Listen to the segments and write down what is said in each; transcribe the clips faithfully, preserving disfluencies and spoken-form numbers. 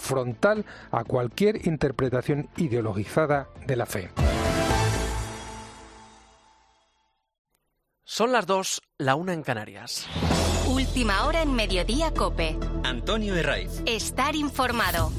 frontal a cualquier interpretación ideologizada de la fe. Son las dos, la una en Canarias. Última hora en Mediodía COPE. Antonio Herraiz. Estar informado.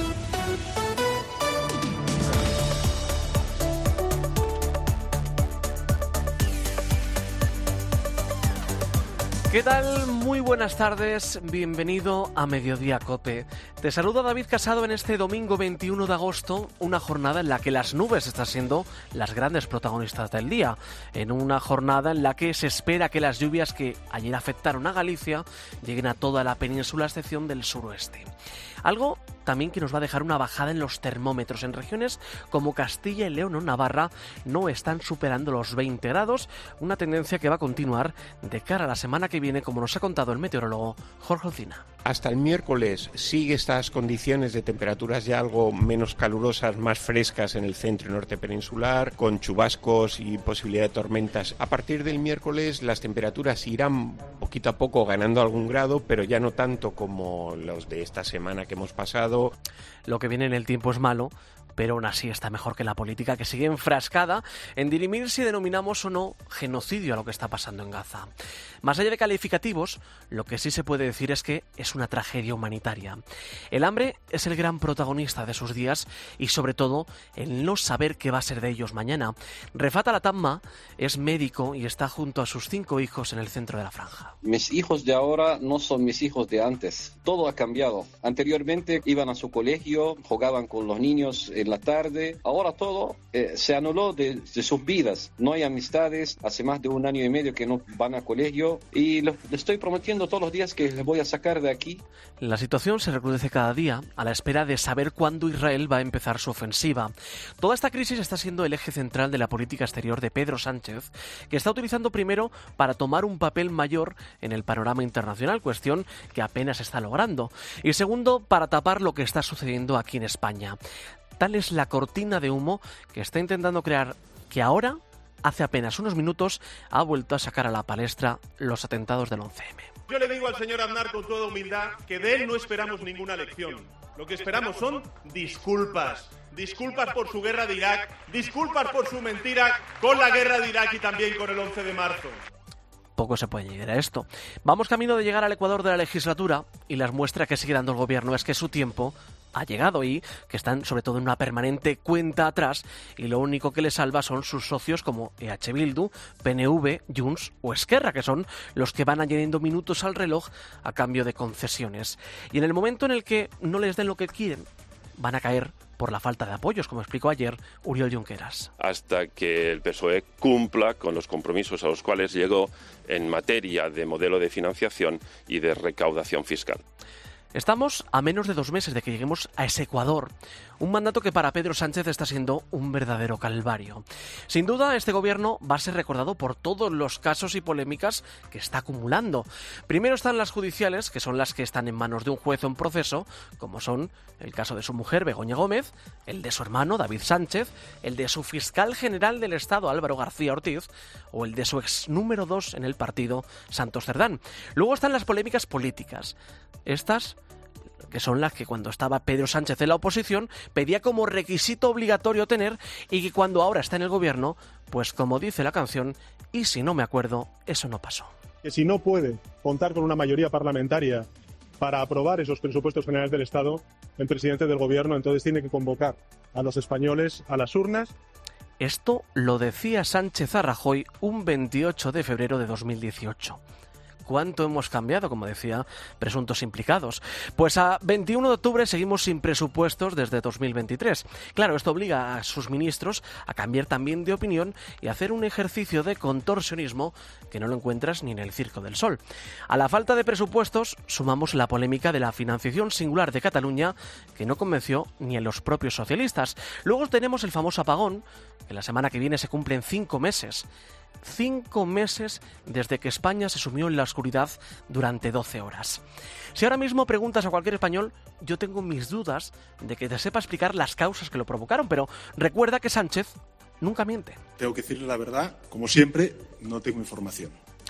¿Qué tal? Muy buenas tardes, bienvenido a Mediodía COPE. Te saluda David Casado en este domingo veintiuno de agosto, una jornada en la que las nubes están siendo las grandes protagonistas del día, en una jornada en la que se espera que las lluvias que ayer afectaron a Galicia lleguen a toda la península a excepción del suroeste. Algo también que nos va a dejar una bajada en los termómetros. En regiones como Castilla y León o Navarra no están superando los veinte grados, una tendencia que va a continuar de cara a la semana que viene, como nos ha contado el meteorólogo Jorge Olcina. Hasta el miércoles sigue estas condiciones de temperaturas ya algo menos calurosas, más frescas en el centro y norte peninsular, con chubascos y posibilidad de tormentas. A partir del miércoles las temperaturas irán poquito a poco ganando algún grado, pero ya no tanto como los de esta semana que hemos pasado. Lo que viene en el tiempo es malo, pero aún así está mejor que la política, que sigue enfrascada en dirimir si denominamos o no genocidio a lo que está pasando en Gaza. Más allá de calificativos, lo que sí se puede decir es que es una tragedia humanitaria. El hambre es el gran protagonista de sus días y, sobre todo, el no saber qué va a ser de ellos mañana. Refat Al-Atamma es médico y está junto a sus cinco hijos en el centro de la franja. Mis hijos de ahora no son mis hijos de antes. Todo ha cambiado. Anteriormente iban a su colegio, jugaban con los niños en la tarde. Ahora todo eh, se anuló de, de sus vidas. No hay amistades. Hace más de un año y medio que no van a colegio. Y les estoy prometiendo todos los días que les voy a sacar de aquí. La situación se recrudece cada día a la espera de saber cuándo Israel va a empezar su ofensiva. Toda esta crisis está siendo el eje central de la política exterior de Pedro Sánchez, que está utilizando primero para tomar un papel mayor en el panorama internacional, cuestión que apenas está logrando, y segundo, para tapar lo que está sucediendo aquí en España. Tal es la cortina de humo que está intentando crear, que ahora, hace apenas unos minutos, ha vuelto a sacar a la palestra los atentados del once eme. Yo le digo al señor Aznar con toda humildad que de él no esperamos ninguna lección. Lo que esperamos son disculpas. Disculpas por su guerra de Irak, disculpas por su mentira con la guerra de Irak y también con el once de marzo. Poco se puede llegar a esto. Vamos camino de llegar al ecuador de la legislatura y las muestras que sigue dando el gobierno es que su tiempo ha llegado y que están sobre todo en una permanente cuenta atrás y lo único que les salva son sus socios como E H Bildu, P N V, Junts o Esquerra, que son los que van añadiendo minutos al reloj a cambio de concesiones. Y en el momento en el que no les den lo que quieren, van a caer por la falta de apoyos, como explicó ayer Oriol Junqueras. Hasta que el P S O E cumpla con los compromisos a los cuales llegó en materia de modelo de financiación y de recaudación fiscal. Estamos a menos de dos meses de que lleguemos a ese Ecuador, un mandato que para Pedro Sánchez está siendo un verdadero calvario. Sin duda, este gobierno va a ser recordado por todos los casos y polémicas que está acumulando. Primero están las judiciales, que son las que están en manos de un juez o un proceso, como son el caso de su mujer, Begoña Gómez, el de su hermano, David Sánchez, el de su fiscal general del Estado, Álvaro García Ortiz, o el de su ex número dos en el partido, Santos Cerdán. Luego están las polémicas políticas. Estas, que son las que cuando estaba Pedro Sánchez en la oposición pedía como requisito obligatorio tener y que cuando ahora está en el gobierno, pues como dice la canción, y si no me acuerdo, eso no pasó. Que si no puede contar con una mayoría parlamentaria para aprobar esos presupuestos generales del Estado, el presidente del gobierno entonces tiene que convocar a los españoles a las urnas. Esto lo decía Sánchez a Rajoy un veintiocho de febrero de dos mil dieciocho. ¿Cuánto hemos cambiado, como decía, presuntos implicados? Pues a veintiuno de octubre seguimos sin presupuestos desde dos mil veintitrés. Claro, esto obliga a sus ministros a cambiar también de opinión y a hacer un ejercicio de contorsionismo que no lo encuentras ni en el Circo del Sol. A la falta de presupuestos sumamos la polémica de la financiación singular de Cataluña, que no convenció ni a los propios socialistas. Luego tenemos el famoso apagón, que la semana que viene se cumplen cinco meses. Cinco meses desde que España se sumió en la oscuridad durante doce horas. Si ahora mismo preguntas a cualquier español, yo tengo mis dudas de que te sepa explicar las causas que lo provocaron, pero recuerda que Sánchez nunca miente. Tengo que decirle la verdad, como siempre, no tengo información.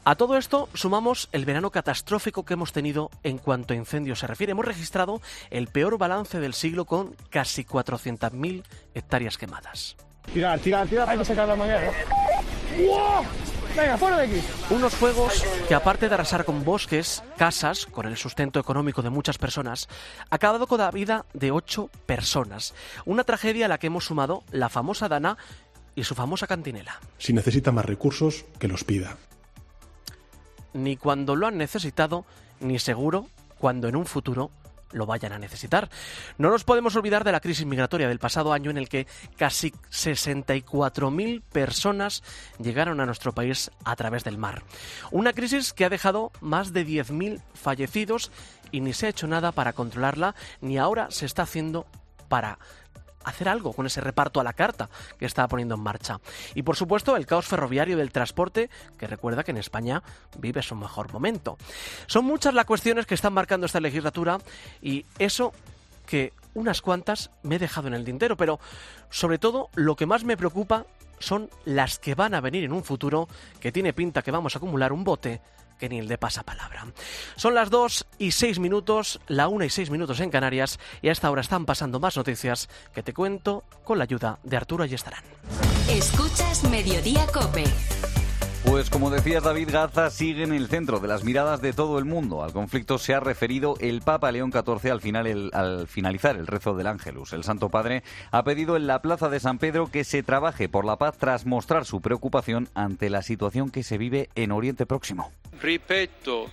A todo esto sumamos el verano catastrófico que hemos tenido en cuanto a incendios se refiere. Hemos registrado el peor balance del siglo con casi cuatrocientas mil hectáreas quemadas. Tirar, tirar, tirar, hay que sacar la manguera. ¡Wow! Venga, fuera de aquí. Unos fuegos que, aparte de arrasar con bosques, casas, con el sustento económico de muchas personas, ha acabado con la vida de ocho personas. Una tragedia a la que hemos sumado la famosa Dana y su famosa cantinela. Si necesita más recursos, que los pida. Ni cuando lo han necesitado, ni seguro cuando en un futuro lo vayan a necesitar. No nos podemos olvidar de la crisis migratoria del pasado año, en el que casi sesenta y cuatro mil personas llegaron a nuestro país a través del mar. Una crisis que ha dejado más de diez mil fallecidos y ni se ha hecho nada para controlarla, ni ahora se está haciendo para hacer algo con ese reparto a la carta que está poniendo en marcha. Y por supuesto el caos ferroviario del transporte, que recuerda que en España vive su mejor momento. Son muchas las cuestiones que están marcando esta legislatura y eso que unas cuantas me he dejado en el tintero, pero sobre todo lo que más me preocupa son las que van a venir en un futuro, que tiene pinta que vamos a acumular un bote que ni el de pasapalabra. Son las dos y seis minutos, la una y seis minutos en Canarias, y a esta hora están pasando más noticias que te cuento con la ayuda de Arturo Ayestarán. Escuchas Mediodía COPE. Pues como decías, David, Gaza sigue en el centro de las miradas de todo el mundo. Al conflicto se ha referido el Papa León catorce al, final el, al finalizar el rezo del Ángelus. El Santo Padre ha pedido en la Plaza de San Pedro que se trabaje por la paz tras mostrar su preocupación ante la situación que se vive en Oriente Próximo. Repito,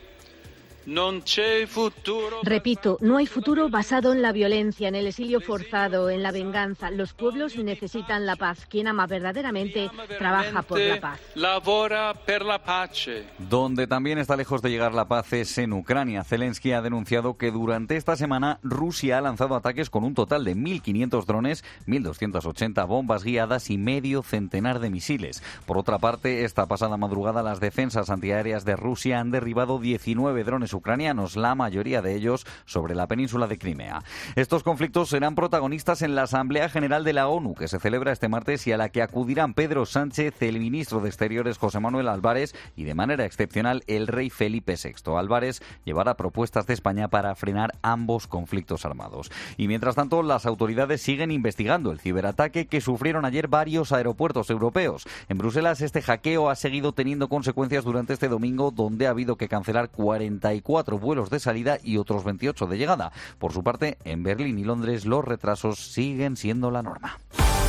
non c'è futuro... Repito, no hay futuro basado en la violencia, en el exilio forzado, en la venganza. Los pueblos necesitan la paz. Quien ama verdaderamente trabaja por la paz. Lavora per la pace. Donde también está lejos de llegar la paz es en Ucrania. Zelensky ha denunciado que durante esta semana Rusia ha lanzado ataques con un total de mil quinientos drones, mil doscientas ochenta bombas guiadas y medio centenar de misiles. Por otra parte, esta pasada madrugada las defensas antiaéreas de Rusia han derribado diecinueve drones ucranianos, la mayoría de ellos sobre la península de Crimea. Estos conflictos serán protagonistas en la Asamblea General de la ONU, que se celebra este martes y a la que acudirán Pedro Sánchez, el ministro de Exteriores José Manuel Álvarez y, de manera excepcional, el rey Felipe sexto. Álvarez llevará propuestas de España para frenar ambos conflictos armados. Y mientras tanto, las autoridades siguen investigando el ciberataque que sufrieron ayer varios aeropuertos europeos. En Bruselas, este hackeo ha seguido teniendo consecuencias durante este domingo, donde ha habido que cancelar cuarenta y cuatro vuelos de salida y otros veintiocho de llegada. Por su parte, en Berlín y Londres los retrasos siguen siendo la norma.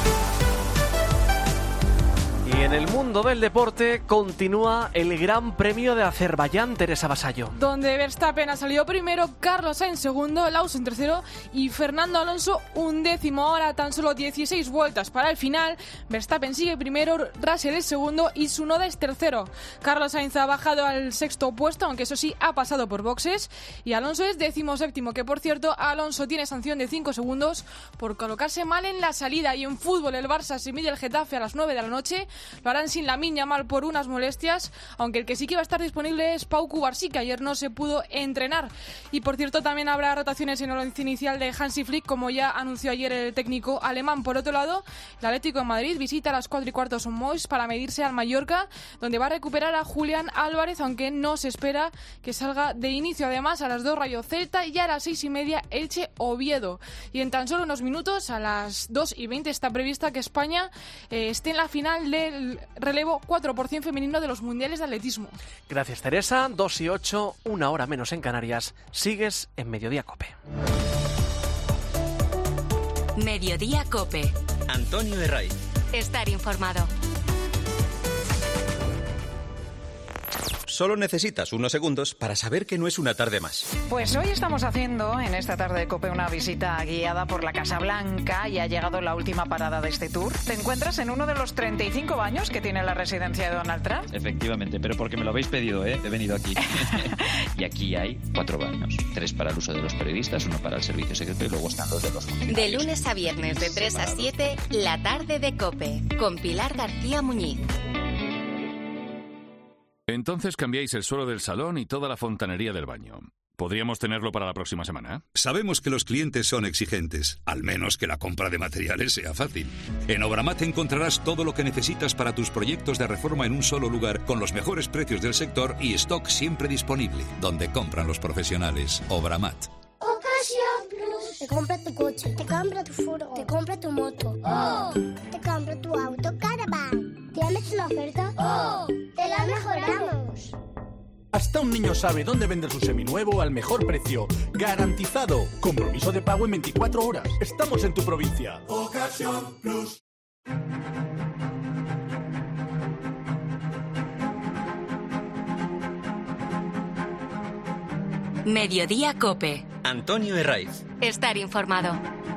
Y en el mundo del deporte continúa el Gran Premio de Azerbaiyán, Teresa Vasallo. Donde Verstappen ha salido primero, Carlos Sainz segundo, Lawson tercero y Fernando Alonso undécimo. Ahora tan solo dieciséis vueltas para el final. Verstappen sigue primero, Russell es segundo y Tsunoda es tercero. Carlos Sainz ha bajado al sexto puesto, aunque eso sí ha pasado por boxes. Y Alonso es décimo séptimo, que por cierto Alonso tiene sanción de cinco segundos por colocarse mal en la salida. Y en fútbol el Barça se mide el Getafe a las nueve de la noche. Lo harán sin Lamine Yamal por unas molestias, aunque el que sí que va a estar disponible es Pau Cubarsí, que ayer no se pudo entrenar. Y por cierto también habrá rotaciones en el once inicial de Hansi Flick, como ya anunció ayer el técnico alemán. Por otro lado, el Atlético de Madrid visita a las cuatro y cuarto Son Moix para medirse al Mallorca, donde va a recuperar a Julián Álvarez, aunque no se espera que salga de inicio. Además, a las dos Rayo Celta y a las seis y media Elche Oviedo. Y en tan solo unos minutos, a las dos y veinte, está prevista que España eh, esté en la final del relevo cuatro por ciento femenino de los mundiales de atletismo. Gracias, Teresa. dos y ocho, una hora menos en Canarias. Sigues en Mediodía COPE. Mediodía COPE. Antonio Herraiz. Estar informado. Solo necesitas unos segundos para saber que no es una tarde más. Pues hoy estamos haciendo en esta tarde de COPE una visita guiada por la Casa Blanca y ha llegado la última parada de este tour. Te encuentras en uno de los treinta y cinco baños que tiene la residencia de Donald Trump. Efectivamente, pero porque me lo habéis pedido, ¿eh? He venido aquí. Y aquí hay cuatro baños. Tres para el uso de los periodistas, uno para el servicio secreto y luego están los de los funcionarios. De lunes a viernes de tres a siete, la tarde de COPE, con Pilar García Muñiz. Entonces cambiáis el suelo del salón y toda la fontanería del baño. ¿Podríamos tenerlo para la próxima semana? Sabemos que los clientes son exigentes, al menos que la compra de materiales sea fácil. En Obramat encontrarás todo lo que necesitas para tus proyectos de reforma en un solo lugar, con los mejores precios del sector y stock siempre disponible, donde compran los profesionales. Obramat. Ocasión Plus. Te compra tu coche, te compra tu furgo, te compra tu moto. ¡Oh! Te compra tu auto Caravan. ¿Tienes una oferta? ¡Oh! Te la mejoramos. Hasta un niño sabe dónde vender su seminuevo al mejor precio. ¡Garantizado! Compromiso de pago en veinticuatro horas. Estamos en tu provincia. Ocasión Plus. Mediodía Cope. Antonio Herraiz. Estar informado.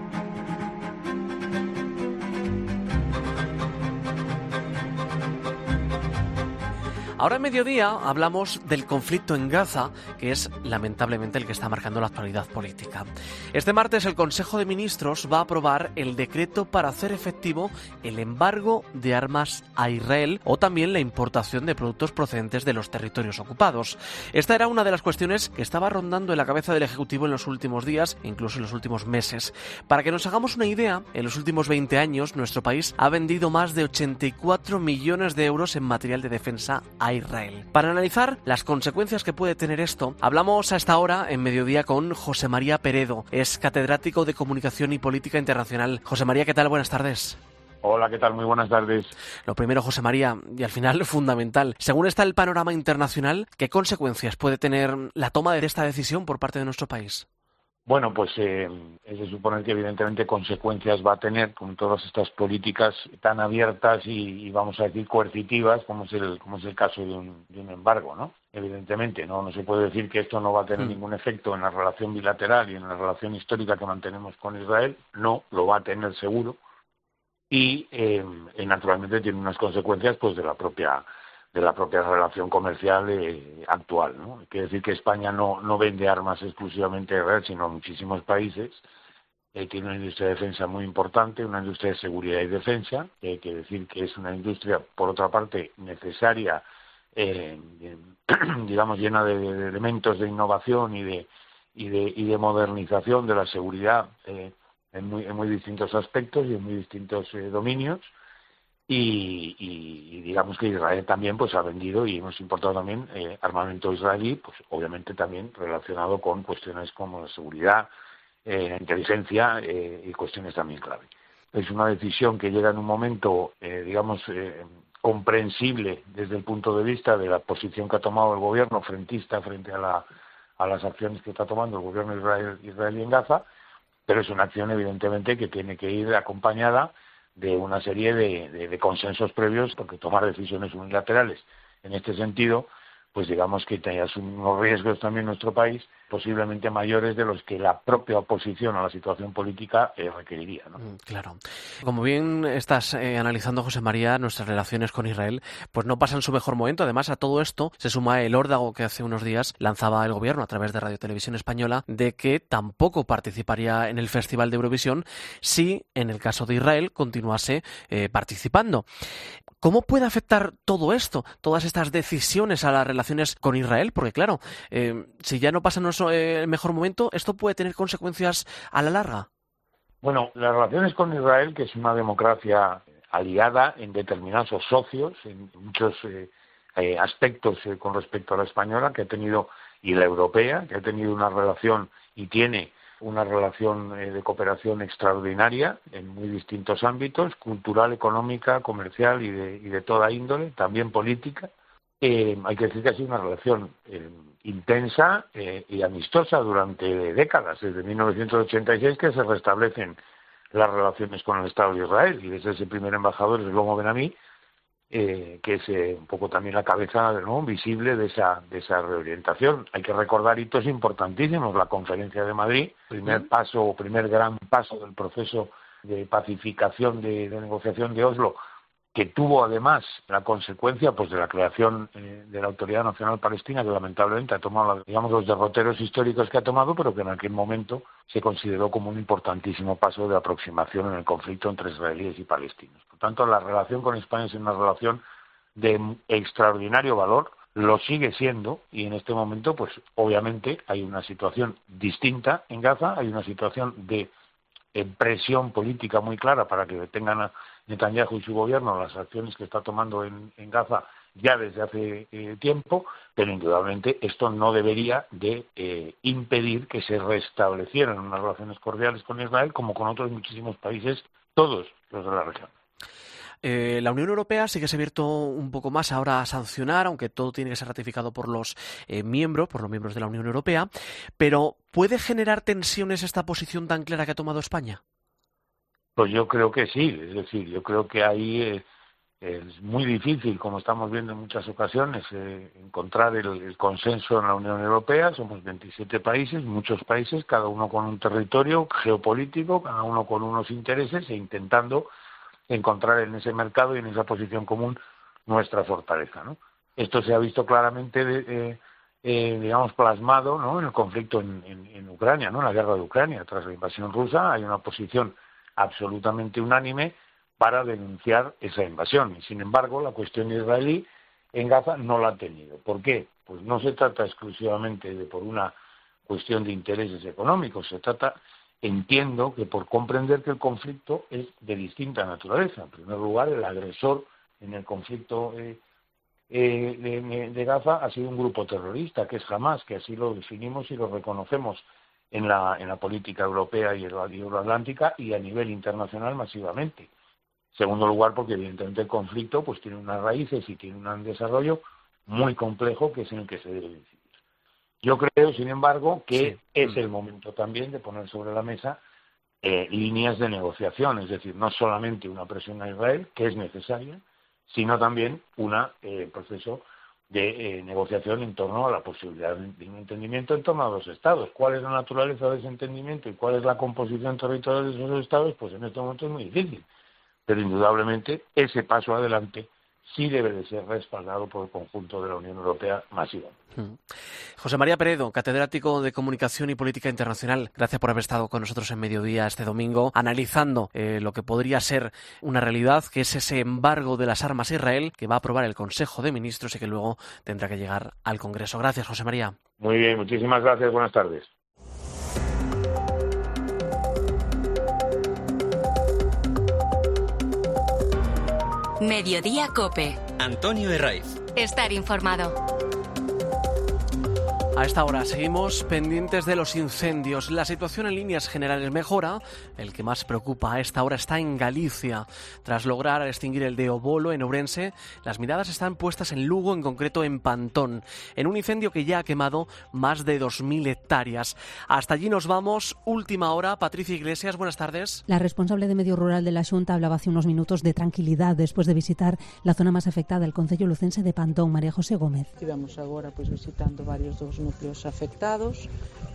Ahora en mediodía hablamos del conflicto en Gaza, que es lamentablemente el que está marcando la actualidad política. Este martes el Consejo de Ministros va a aprobar el decreto para hacer efectivo el embargo de armas a Israel o también la importación de productos procedentes de los territorios ocupados. Esta era una de las cuestiones que estaba rondando en la cabeza del Ejecutivo en los últimos días e incluso en los últimos meses. Para que nos hagamos una idea, en los últimos veinte años nuestro país ha vendido más de ochenta y cuatro millones de euros en material de defensa a Israel. Para analizar las consecuencias que puede tener esto, hablamos a esta hora en mediodía con José María Peredo, es catedrático de Comunicación y Política Internacional. José María, ¿qué tal? Buenas tardes. Hola, ¿qué tal? Muy buenas tardes. Lo primero, José María, y al final fundamental, según está el panorama internacional, ¿qué consecuencias puede tener la toma de esta decisión por parte de nuestro país? Bueno, pues eh, es de suponer que evidentemente consecuencias va a tener con todas estas políticas tan abiertas y, y vamos a decir coercitivas como es el como es el caso de un, de un embargo, ¿no? Evidentemente, no no se puede decir que esto no va a tener mm. ningún efecto en la relación bilateral y en la relación histórica que mantenemos con Israel. No, lo va a tener seguro y, eh, y naturalmente tiene unas consecuencias pues de la propia de la propia relación comercial eh, actual, ¿no? Quiere decir que España no, no vende armas exclusivamente a Israel, sino a muchísimos países. Eh, tiene una industria de defensa muy importante, una industria de seguridad y defensa, que hay que decir que es una industria, por otra parte, necesaria, eh, digamos, llena de, de elementos de innovación y de, y de, y de modernización de la seguridad eh, en, muy, en muy distintos aspectos y en muy distintos eh, dominios. Y, y, y digamos que Israel también pues ha vendido y hemos importado también eh, armamento israelí, pues obviamente también relacionado con cuestiones como la seguridad, eh, la inteligencia eh, y cuestiones también clave. Es una decisión que llega en un momento, eh, digamos, eh, comprensible desde el punto de vista de la posición que ha tomado el gobierno frentista frente a, la, a las acciones que está tomando el gobierno israel, israelí en Gaza, pero es una acción evidentemente que tiene que ir acompañada de una serie de, de, de consensos previos, porque tomar decisiones unilaterales en este sentido, pues digamos que tenía unos riesgos también en nuestro país, posiblemente mayores de los que la propia oposición a la situación política eh, requeriría, ¿no? Claro. Como bien estás eh, analizando, José María, nuestras relaciones con Israel, pues no pasan su mejor momento. Además, a todo esto se suma el órdago que hace unos días lanzaba el gobierno a través de Radio Televisión Española de que tampoco participaría en el Festival de Eurovisión si, en el caso de Israel, continuase eh, participando. ¿Cómo puede afectar todo esto, todas estas decisiones a las relaciones con Israel? Porque claro, eh, si ya no pasa nuestro eh, mejor momento, ¿esto puede tener consecuencias a la larga? Bueno, las relaciones con Israel, que es una democracia aliada en determinados socios, en muchos eh, eh, aspectos eh, con respecto a la española, que ha tenido, y la europea, que ha tenido una relación y tiene una relación eh, de cooperación extraordinaria en muy distintos ámbitos, cultural, económica, comercial y de, y de toda índole, también política. Eh, hay que decir que ha sido una relación eh, intensa eh, y amistosa durante décadas, desde mil novecientos ochenta y seis que se restablecen las relaciones con el Estado de Israel, y desde ese primer embajador, Shlomo Ben-Ami, Eh, que es eh, un poco también la cabeza, ¿no?, visible de esa de esa reorientación. Hay que recordar hitos importantísimos, la Conferencia de Madrid, primer uh-huh. paso o primer gran paso del proceso de pacificación, de, de negociación de Oslo, que tuvo además la consecuencia pues de la creación eh, de la Autoridad Nacional Palestina, que lamentablemente ha tomado, digamos, los derroteros históricos que ha tomado, pero que en aquel momento se consideró como un importantísimo paso de aproximación en el conflicto entre israelíes y palestinos. Por tanto, la relación con España es una relación de extraordinario valor, lo sigue siendo, y en este momento, pues obviamente hay una situación distinta en Gaza, hay una situación de eh, presión política muy clara para que detengan a Netanyahu y su gobierno las acciones que está tomando en, en Gaza ya desde hace eh, tiempo, pero indudablemente esto no debería de eh, impedir que se restablecieran unas relaciones cordiales con Israel como con otros muchísimos países, todos los de la región. Eh, la Unión Europea sí que se ha abierto un poco más ahora a sancionar, aunque todo tiene que ser ratificado por los eh, miembros, por los miembros de la Unión Europea, pero ¿puede generar tensiones esta posición tan clara que ha tomado España? Pues yo creo que sí, es decir, yo creo que ahí eh, es muy difícil, como estamos viendo en muchas ocasiones, eh, encontrar el, el consenso en la Unión Europea. Somos veintisiete países, muchos países, cada uno con un territorio geopolítico, cada uno con unos intereses e intentando encontrar en ese mercado y en esa posición común nuestra fortaleza, ¿no? Esto se ha visto claramente, de, eh, eh, digamos, plasmado, ¿no?, en el conflicto en, en, en Ucrania, ¿no?, en la guerra de Ucrania. Tras la invasión rusa hay una posición absolutamente unánime para denunciar esa invasión. Y, sin embargo, la cuestión israelí en Gaza no la ha tenido. ¿Por qué? Pues no se trata exclusivamente de por una cuestión de intereses económicos, se trata, entiendo, que por comprender que el conflicto es de distinta naturaleza. En primer lugar, el agresor en el conflicto eh, eh, de, de Gaza ha sido un grupo terrorista, que es Hamás, que así lo definimos y lo reconocemos en la, en la política europea y euroatlántica y a nivel internacional masivamente. En segundo lugar, porque evidentemente el conflicto pues tiene unas raíces y tiene un desarrollo muy complejo que es en el que se debe decidir. Yo creo, sin embargo, que sí. es el momento también de poner sobre la mesa eh, líneas de negociación, es decir, no solamente una presión a Israel, que es necesaria, sino también un eh, proceso de eh, negociación en torno a la posibilidad de un entendimiento en torno a los estados. ¿Cuál es la naturaleza de ese entendimiento y cuál es la composición territorial de esos estados? Pues en este momento es muy difícil. Pero indudablemente ese paso adelante sí debe de ser respaldado por el conjunto de la Unión Europea masivamente. José María Peredo, catedrático de Comunicación y Política Internacional, gracias por haber estado con nosotros en Mediodía este domingo, analizando eh, lo que podría ser una realidad, que es ese embargo de las armas a Israel, que va a aprobar el Consejo de Ministros y que luego tendrá que llegar al Congreso. Gracias, José María. Muy bien, muchísimas gracias. Buenas tardes. Mediodía COPE. Antonio Herraiz. Estar informado. A esta hora seguimos pendientes de los incendios. La situación en líneas generales mejora. El que más preocupa a esta hora está en Galicia. Tras lograr extinguir el de Obolo en Ourense, las miradas están puestas en Lugo, en concreto en Pantón, en un incendio que ya ha quemado más de dos mil hectáreas. Hasta allí nos vamos. Última hora. Patricia Iglesias, buenas tardes. La responsable de Medio Rural de la Xunta hablaba hace unos minutos de tranquilidad después de visitar la zona más afectada, el concello lucense de Pantón. María José Gómez. Estivemos agora pois, visitando varios dos núcleos afectados.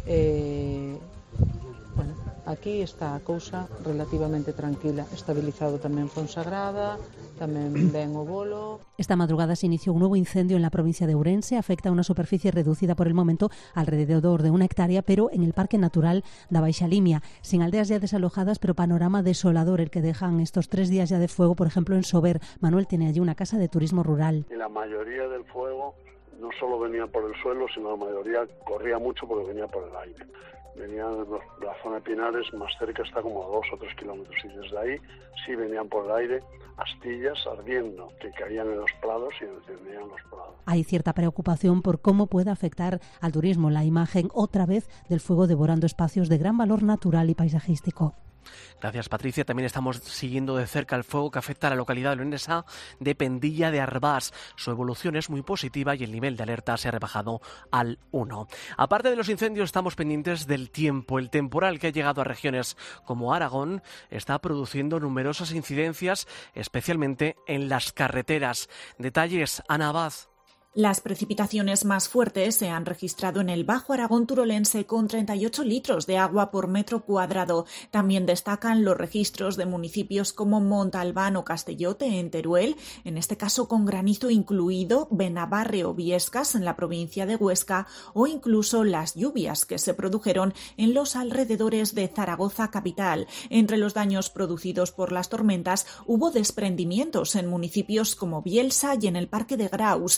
Eh, bueno, aquí está a cousa relativamente tranquila, estabilizado tamén Fonsagrada, tamén ben o Bolo. Esta madrugada se inició un nuevo incendio en la provincia de Ourense. Afecta a una superficie reducida por el momento, alrededor de una hectárea, pero en el Parque Natural da Baixa Limia, sin aldeas ya desalojadas, pero panorama desolador el que dejan estos tres días ya de fuego, por ejemplo en Sober. Manuel tiene allí una casa de turismo rural. Y la mayoría del fuego no solo venía por el suelo, sino la mayoría corría mucho porque venía por el aire. Venían de la zona de Pinares, más cerca está como a dos o tres kilómetros, y desde ahí sí venían por el aire astillas ardiendo que caían en los prados y encendían los prados. Hay cierta preocupación por cómo puede afectar al turismo la imagen otra vez del fuego devorando espacios de gran valor natural y paisajístico. Gracias, Patricia. También estamos siguiendo de cerca el fuego que afecta a la localidad leonesa de Pendilla de Arbás. Su evolución es muy positiva y el nivel de alerta se ha rebajado al uno. Aparte de los incendios, estamos pendientes del tiempo. El temporal que ha llegado a regiones como Aragón está produciendo numerosas incidencias, especialmente en las carreteras. Detalles, Ana Abad. Las precipitaciones más fuertes se han registrado en el Bajo Aragón turolense con treinta y ocho litros de agua por metro cuadrado. También destacan los registros de municipios como Montalbán o Castellote en Teruel, en este caso con granizo incluido, Benabarre o Viescas en la provincia de Huesca, o incluso las lluvias que se produjeron en los alrededores de Zaragoza capital. Entre los daños producidos por las tormentas hubo desprendimientos en municipios como Bielsa y en el Parque de Graus. Ello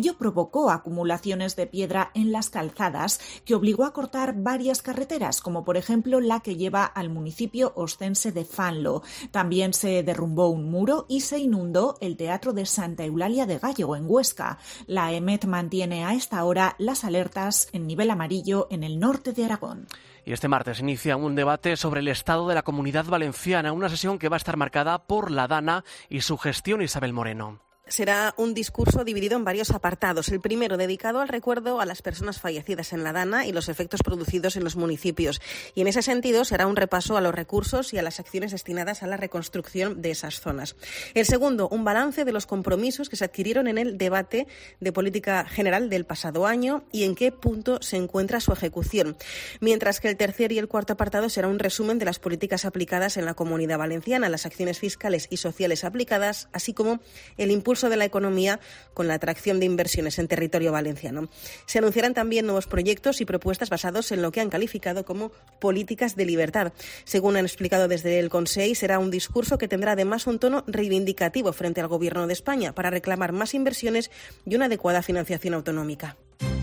Ello provocó acumulaciones de piedra en las calzadas que obligó a cortar varias carreteras, como por ejemplo la que lleva al municipio oscense de Fanlo. También se derrumbó un muro y se inundó el Teatro de Santa Eulalia de Gallego en Huesca. La EMET mantiene a esta hora las alertas en nivel amarillo en el norte de Aragón. Y este martes inicia un debate sobre el estado de la Comunidad Valenciana, una sesión que va a estar marcada por la Dana y su gestión, Isabel Moreno. Será un discurso dividido en varios apartados. El primero dedicado al recuerdo a las personas fallecidas en la Dana y los efectos producidos en los municipios. Y en ese sentido será un repaso a los recursos y a las acciones destinadas a la reconstrucción de esas zonas. El segundo, un balance de los compromisos que se adquirieron en el debate de política general del pasado año y en qué punto se encuentra su ejecución. Mientras que el tercer y el cuarto apartado será un resumen de las políticas aplicadas en la Comunidad Valenciana, las acciones fiscales y sociales aplicadas, así como el impulso de la economía con la atracción de inversiones en territorio valenciano. Se anunciarán también nuevos proyectos y propuestas basados en lo que han calificado como políticas de libertad. Según han explicado desde el Consell, será un discurso que tendrá además un tono reivindicativo frente al Gobierno de España para reclamar más inversiones y una adecuada financiación autonómica.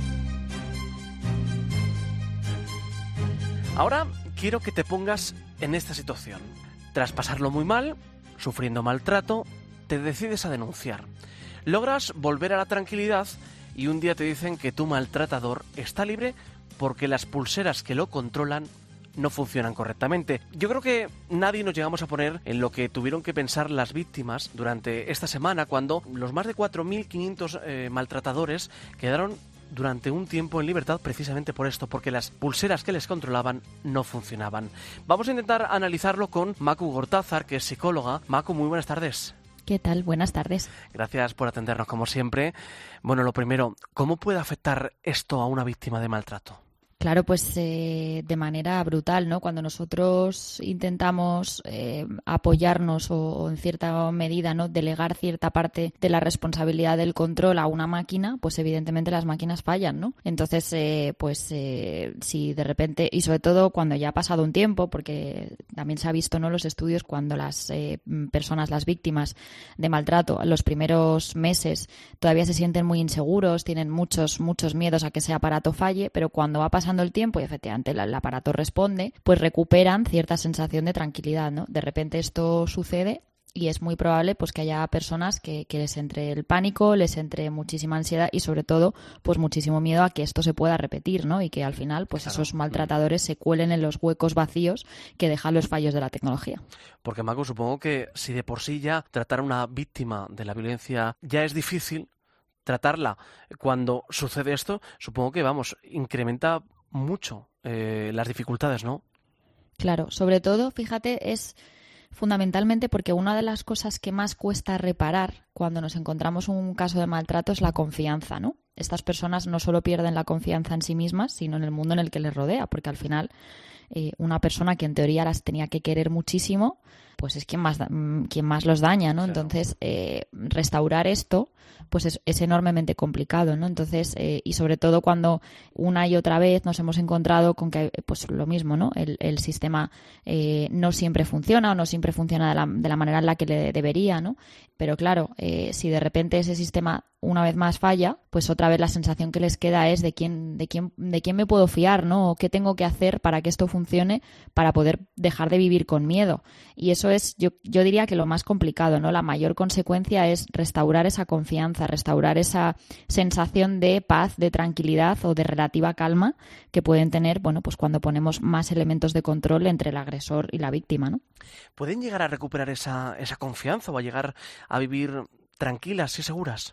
Ahora quiero que te pongas en esta situación. Tras pasarlo muy mal, sufriendo maltrato, te decides a denunciar. Logras volver a la tranquilidad y un día te dicen que tu maltratador está libre porque las pulseras que lo controlan no funcionan correctamente. Yo creo que nadie nos llegamos a poner en lo que tuvieron que pensar las víctimas durante esta semana cuando los más de cuatro mil quinientos eh, maltratadores quedaron durante un tiempo en libertad precisamente por esto, porque las pulseras que les controlaban no funcionaban. Vamos a intentar analizarlo con Macu Gortázar, que es psicóloga. Macu, muy buenas tardes. ¿Qué tal? Buenas tardes. Gracias por atendernos como siempre. Bueno, lo primero, ¿cómo puede afectar esto a una víctima de maltrato? Claro, pues eh, de manera brutal, ¿no? Cuando nosotros intentamos eh, apoyarnos o, o en cierta medida, ¿no?, delegar cierta parte de la responsabilidad del control a una máquina, pues evidentemente las máquinas fallan, ¿no? Entonces, eh, pues eh, si de repente, y sobre todo cuando ya ha pasado un tiempo, porque también se ha visto, ¿no?, los estudios cuando las eh, personas, las víctimas de maltrato, los primeros meses todavía se sienten muy inseguros, tienen muchos, muchos miedos a que ese aparato falle, pero cuando va a pasar pasando el tiempo y efectivamente el, el aparato responde, pues recuperan cierta sensación de tranquilidad, ¿no? De repente esto sucede y es muy probable pues que haya personas que, que les entre el pánico, les entre muchísima ansiedad y sobre todo pues muchísimo miedo a que esto se pueda repetir, ¿no? Y que al final pues claro, esos maltratadores se cuelen en los huecos vacíos que dejan los fallos de la tecnología. Porque, Macu, supongo que si de por sí ya tratar a una víctima de la violencia ya es difícil, tratarla cuando sucede esto, supongo que, vamos, incrementa mucho eh, las dificultades, ¿no? Claro, sobre todo, fíjate, es fundamentalmente porque una de las cosas que más cuesta reparar cuando nos encontramos un caso de maltrato es la confianza, ¿no? Estas personas no solo pierden la confianza en sí mismas, sino en el mundo en el que les rodea, porque al final eh, una persona que en teoría las tenía que querer muchísimo, pues es quien más, quien más los daña, ¿no? Claro. Entonces, eh, restaurar esto pues es, es enormemente complicado, ¿no? Entonces, eh, y sobre todo cuando una y otra vez nos hemos encontrado con que, pues lo mismo, ¿no? El, el sistema eh, no siempre funciona o no siempre funciona de la, de la manera en la que le debería, ¿no? Pero claro, eh, si de repente ese sistema una vez más falla, pues otra vez la sensación que les queda es de quién, de quién, de quién me puedo fiar, ¿no? O qué tengo que hacer para que esto funcione, para poder dejar de vivir con miedo. Y eso es, yo, yo diría que lo más complicado, ¿no? La mayor consecuencia es restaurar esa confianza, restaurar esa sensación de paz, de tranquilidad o de relativa calma que pueden tener, bueno, pues cuando ponemos más elementos de control entre el agresor y la víctima, ¿no? ¿Pueden llegar a recuperar esa, esa confianza o a llegar a vivir tranquilas y seguras?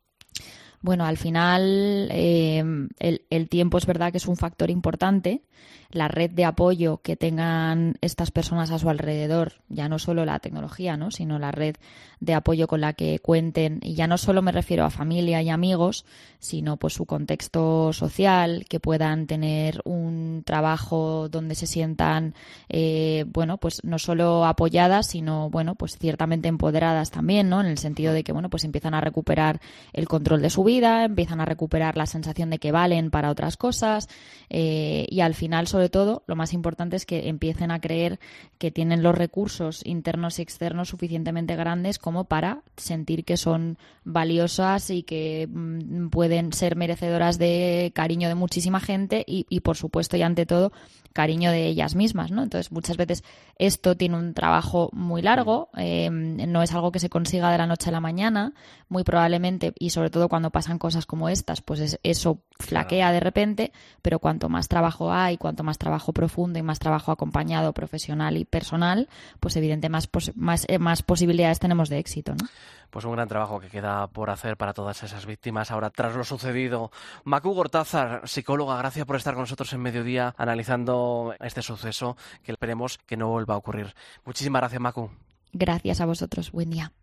Bueno, al final eh, el, el tiempo es verdad que es un factor importante. La red de apoyo que tengan estas personas a su alrededor, ya no solo la tecnología, ¿no?, sino la red de apoyo con la que cuenten, y ya no solo me refiero a familia y amigos, sino pues su contexto social, que puedan tener un trabajo donde se sientan, eh, bueno, pues no solo apoyadas, sino, bueno, pues ciertamente empoderadas también, ¿no?, en el sentido de que, bueno, pues empiezan a recuperar el control de su vida, vida, empiezan a recuperar la sensación de que valen para otras cosas eh, y al final, sobre todo, lo más importante es que empiecen a creer que tienen los recursos internos y externos suficientemente grandes como para sentir que son valiosas y que mm, pueden ser merecedoras de cariño de muchísima gente y, y, por supuesto, y ante todo, cariño de ellas mismas, ¿no? Entonces, muchas veces esto tiene un trabajo muy largo, eh, no es algo que se consiga de la noche a la mañana, muy probablemente, y sobre todo cuando pasan cosas como estas, pues es, eso flaquea de repente, pero cuanto más trabajo hay, cuanto más trabajo profundo y más trabajo acompañado, profesional y personal, pues evidentemente más, pos- más, eh, más posibilidades tenemos de éxito, ¿no? Pues un gran trabajo que queda por hacer para todas esas víctimas. Ahora, tras lo sucedido, Macu Gortázar, psicóloga, gracias por estar con nosotros en Mediodía analizando este suceso que esperemos que no vuelva a ocurrir. Muchísimas gracias, Macu. Gracias a vosotros. Buen día.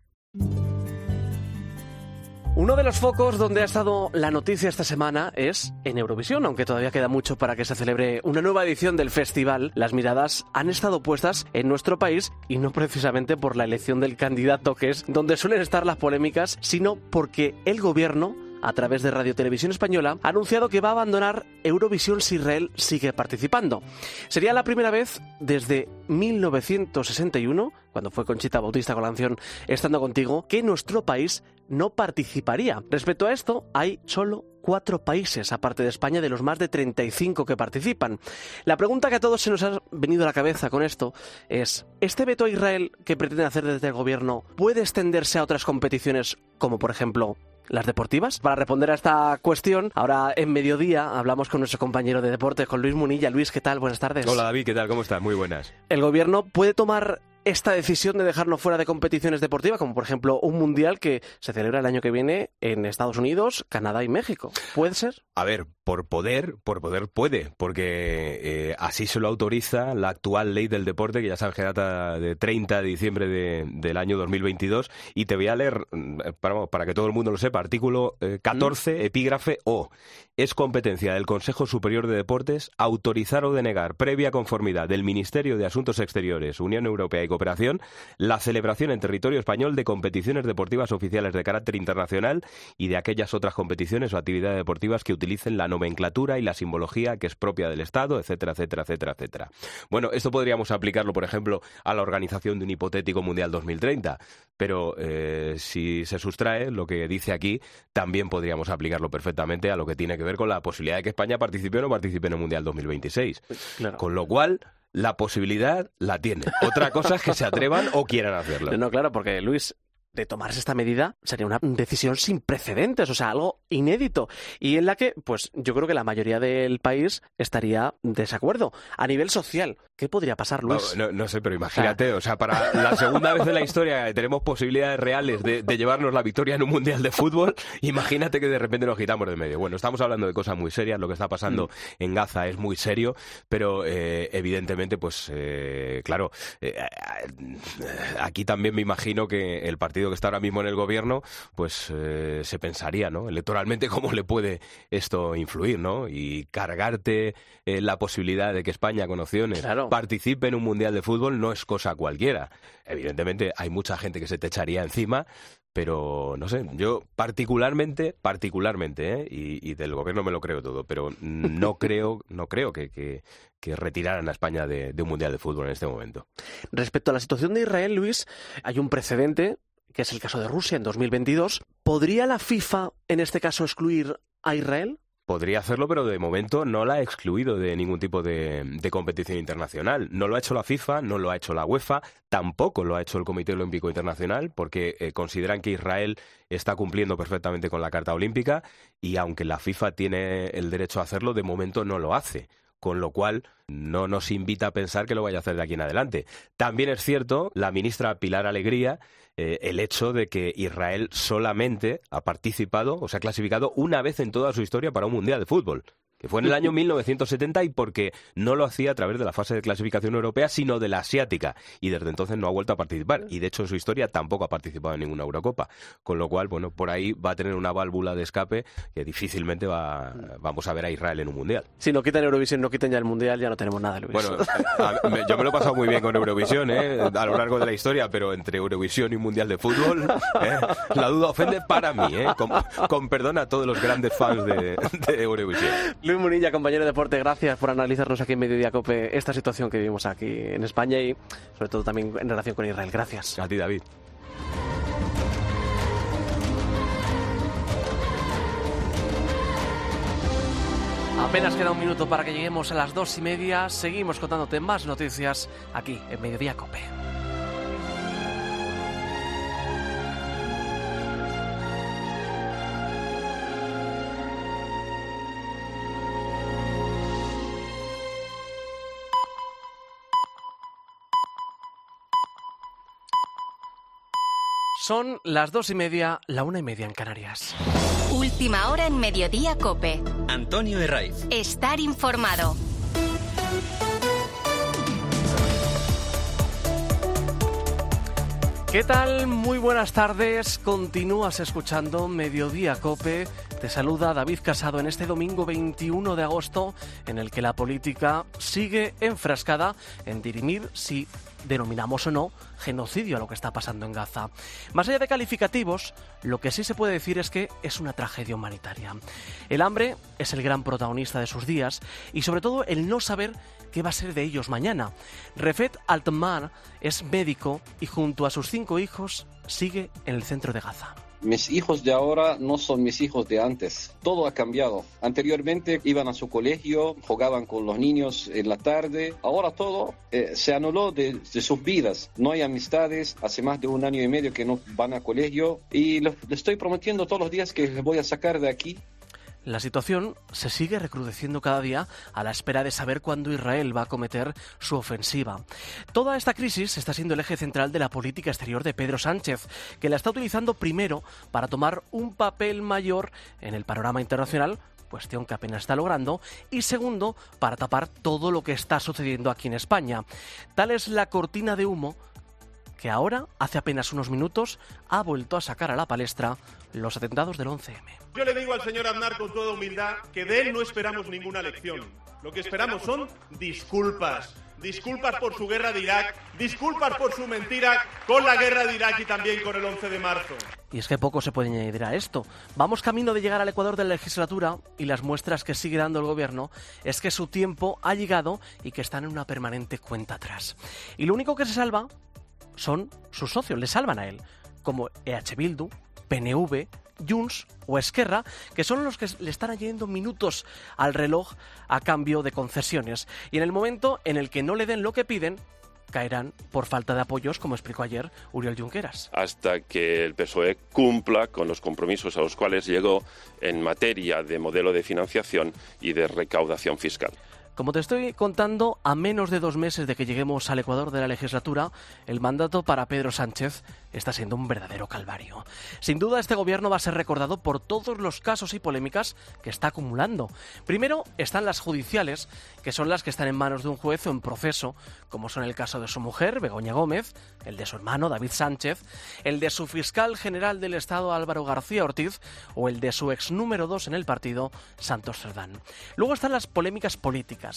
Uno de los focos donde ha estado la noticia esta semana es en Eurovisión, aunque todavía queda mucho para que se celebre una nueva edición del festival. Las miradas han estado puestas en nuestro país y no precisamente por la elección del candidato, que es donde suelen estar las polémicas, sino porque el gobierno, a través de Radio Televisión Española, ha anunciado que va a abandonar Eurovisión si Israel sigue participando. Sería la primera vez desde mil novecientos sesenta y uno, cuando fue Conchita Bautista con la canción Estando Contigo, que nuestro país no participaría. Respecto a esto, hay solo cuatro países, aparte de España, de los más de treinta y cinco que participan. La pregunta que a todos se nos ha venido a la cabeza con esto es, ¿este veto a Israel que pretende hacer desde el gobierno puede extenderse a otras competiciones, como por ejemplo las deportivas? Para responder a esta cuestión, ahora en Mediodía hablamos con nuestro compañero de deportes, con Luis Munilla. Luis, ¿qué tal? Buenas tardes. Hola David, ¿qué tal? ¿Cómo estás? Muy buenas. ¿El gobierno puede tomar esta decisión de dejarnos fuera de competiciones deportivas, como por ejemplo un mundial que se celebra el año que viene en Estados Unidos, Canadá y México? ¿Puede ser? A ver, por poder, por poder puede, porque eh, así se lo autoriza la actual ley del deporte, que ya sabes que data de treinta de diciembre de, del año dos mil veintidós, y te voy a leer, para, para que todo el mundo lo sepa, artículo eh, catorce, ¿Mm? Epígrafe O. Es competencia del Consejo Superior de Deportes autorizar o denegar, previa conformidad del Ministerio de Asuntos Exteriores, Unión Europea y Cooperación, la celebración en territorio español de competiciones deportivas oficiales de carácter internacional y de aquellas otras competiciones o actividades deportivas que utilicen la nomenclatura y la simbología que es propia del Estado, etcétera, etcétera, etcétera, etcétera. Bueno, esto podríamos aplicarlo, por ejemplo, a la organización de un hipotético Mundial dos mil treinta, pero eh, si se sustrae lo que dice aquí, también podríamos aplicarlo perfectamente a lo que tiene que ver con la posibilidad de que España participe o no participe en el Mundial dos mil veintiséis. Claro. Con lo cual, la posibilidad la tiene. Otra cosa es que se atrevan o quieran hacerlo. No, no, claro, porque Luis, de tomarse esta medida sería una decisión sin precedentes, o sea, algo inédito, y en la que, pues, yo creo que la mayoría del país estaría en desacuerdo. A nivel social, ¿qué podría pasar, Luis? No, no, no sé, pero imagínate, o sea, para la segunda vez en la historia que tenemos posibilidades reales de, de llevarnos la victoria en un mundial de fútbol, imagínate que de repente nos quitamos de medio. Bueno, estamos hablando de cosas muy serias, lo que está pasando mm. en Gaza es muy serio, pero eh, evidentemente, pues, eh, claro, eh, aquí también me imagino que el partido que está ahora mismo en el gobierno, pues eh, se pensaría, ¿no? Electoralmente cómo le puede esto influir, ¿no? Y cargarte eh, la posibilidad de que España, con opciones, claro, participe en un mundial de fútbol no es cosa cualquiera. Evidentemente hay mucha gente que se te echaría encima, pero no sé, yo particularmente, particularmente, ¿eh? y, y del gobierno me lo creo todo, pero no creo, no creo que, que, que retiraran a España de, de un mundial de fútbol en este momento. Respecto a la situación de Israel, Luis, hay un precedente, que es el caso de Rusia en dos mil veintidós. ¿Podría la FIFA, en este caso, excluir a Israel? Podría hacerlo, pero de momento no la ha excluido de ningún tipo de, de competición internacional. No lo ha hecho la FIFA, no lo ha hecho la UEFA, tampoco lo ha hecho el Comité Olímpico Internacional, porque eh, consideran que Israel está cumpliendo perfectamente con la Carta Olímpica y aunque la FIFA tiene el derecho a hacerlo, de momento no lo hace. Con lo cual, no nos invita a pensar que lo vaya a hacer de aquí en adelante. También es cierto, la ministra Pilar Alegría, eh, el hecho de que Israel solamente ha participado o se ha clasificado una vez en toda su historia para un mundial de fútbol. que fue en el año mil novecientos setenta y porque no lo hacía a través de la fase de clasificación europea, sino de la asiática, y desde entonces no ha vuelto a participar, y de hecho en su historia tampoco ha participado en ninguna Eurocopa, con lo cual, bueno, por ahí va a tener una válvula de escape que difícilmente va, vamos a ver a Israel en un Mundial. Si no quitan Eurovisión, no quitan ya el Mundial, ya no tenemos nada, Luis. Bueno, a, a, yo me lo he pasado muy bien con Eurovisión, ¿eh? A lo largo de la historia, pero entre Eurovisión y un Mundial de fútbol, ¿eh? La duda ofende para mí, ¿eh? Con, con perdón a todos los grandes fans de, de Eurovisión. Luis Munilla, compañero de deporte, gracias por analizarnos aquí en Mediodía COPE esta situación que vivimos aquí en España y sobre todo también en relación con Israel. Gracias. A ti, David. Apenas queda un minuto para que lleguemos a las dos y media. Seguimos contándote más noticias aquí en Mediodía COPE. Son las dos y media, la una y media en Canarias. Última hora en Mediodía COPE. Antonio Herraiz. Estar informado. ¿Qué tal? Muy buenas tardes. Continúas escuchando Mediodía COPE. Te saluda David Casado en este domingo veintiuno de agosto, en el que la política sigue enfrascada en dirimir si denominamos o no genocidio a lo que está pasando en Gaza. Más allá de calificativos, lo que sí se puede decir es que es una tragedia humanitaria. El hambre es el gran protagonista de sus días y sobre todo el no saber qué va a ser de ellos mañana. Refet Altman es médico y junto a sus cinco hijos sigue en el centro de Gaza. Mis hijos de ahora no son mis hijos de antes. Todo ha cambiado. Anteriormente iban a su colegio, jugaban con los niños en la tarde. Ahora todo eh, se anuló de, de sus vidas. No hay amistades. Hace más de un año y medio que no van a colegio. Y les estoy prometiendo todos los días que les voy a sacar de aquí. La situación se sigue recrudeciendo cada día a la espera de saber cuándo Israel va a acometer su ofensiva. Toda esta crisis está siendo el eje central de la política exterior de Pedro Sánchez, que la está utilizando primero para tomar un papel mayor en el panorama internacional, cuestión que apenas está logrando, y segundo, para tapar todo lo que está sucediendo aquí en España. Tal es la cortina de humo que ahora, hace apenas unos minutos, ha vuelto a sacar a la palestra los atentados del once eme. Yo le digo al señor Aznar con toda humildad que de él no esperamos ninguna lección. Lo que esperamos son disculpas. Disculpas por su guerra de Irak, disculpas por su mentira con la guerra de Irak y también con el once de marzo. Y es que poco se puede añadir a esto. Vamos camino de llegar al Ecuador de la legislatura y las muestras que sigue dando el gobierno es que su tiempo ha llegado y que están en una permanente cuenta atrás. Y lo único que se salva son sus socios, le salvan a él, como E H Bildu, P N V, Junts o Esquerra, que son los que le están añadiendo minutos al reloj a cambio de concesiones. Y en el momento en el que no le den lo que piden, caerán por falta de apoyos, como explicó ayer Oriol Junqueras. Hasta que el P S O E cumpla con los compromisos a los cuales llegó en materia de modelo de financiación y de recaudación fiscal. Como te estoy contando, a menos de dos meses de que lleguemos al Ecuador de la legislatura, el mandato para Pedro Sánchez está siendo un verdadero calvario. Sin duda, este gobierno va a ser recordado por todos los casos y polémicas que está acumulando. Primero están las judiciales, que son las que están en manos de un juez o en proceso, como son el caso de su mujer, Begoña Gómez, el de su hermano, David Sánchez, el de su fiscal general del Estado, Álvaro García Ortiz, o el de su ex número dos en el partido, Santos Cerdán. Luego están las polémicas políticas.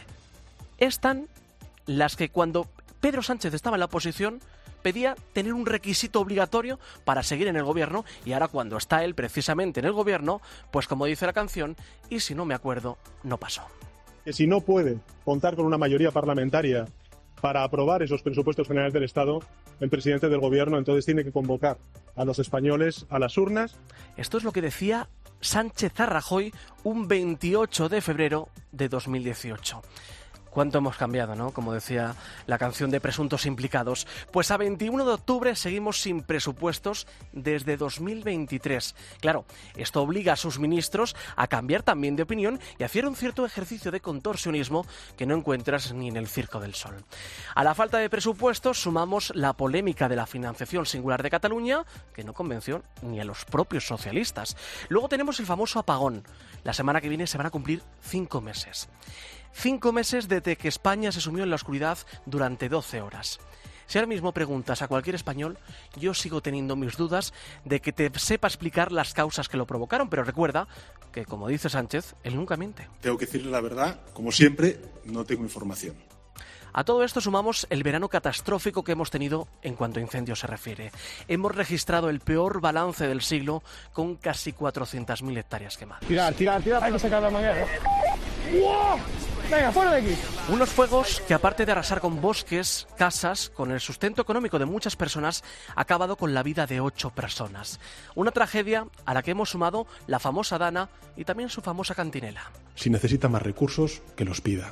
Están las que cuando Pedro Sánchez estaba en la oposición pedía tener un requisito obligatorio para seguir en el gobierno y ahora cuando está él precisamente en el gobierno, pues como dice la canción, y si no me acuerdo, no pasó. Que si no puede contar con una mayoría parlamentaria para aprobar esos presupuestos generales del Estado, el presidente del gobierno entonces tiene que convocar a los españoles a las urnas. Esto es lo que decía Sánchez a Rajoy un veintiocho de febrero de dos mil dieciocho. Cuánto hemos cambiado, ¿no? Como decía la canción de Presuntos Implicados. Pues a veintiuno de octubre seguimos sin presupuestos desde dos mil veintitrés. Claro, esto obliga a sus ministros a cambiar también de opinión y a hacer un cierto ejercicio de contorsionismo que no encuentras ni en el Circo del Sol. A la falta de presupuestos sumamos la polémica de la financiación singular de Cataluña, que no convenció ni a los propios socialistas. Luego tenemos el famoso apagón. La semana que viene se van a cumplir cinco meses. Cinco meses desde que España se sumió en la oscuridad durante doce horas. Si ahora mismo preguntas a cualquier español, yo sigo teniendo mis dudas de que te sepa explicar las causas que lo provocaron, pero recuerda que, como dice Sánchez, él nunca miente. Tengo que decirle la verdad, como siempre, no tengo información. A todo esto sumamos el verano catastrófico que hemos tenido en cuanto a incendios se refiere. Hemos registrado el peor balance del siglo con casi cuatrocientas mil hectáreas quemadas. Tirar, tirar, tirar, hay que sacar la manguera. ¡Wow! Venga, fuera de aquí. Unos fuegos que, aparte de arrasar con bosques, casas, con el sustento económico de muchas personas, ha acabado con la vida de ocho personas. Una tragedia a la que hemos sumado la famosa Dana y también su famosa cantinela. Si necesita más recursos, que los pida.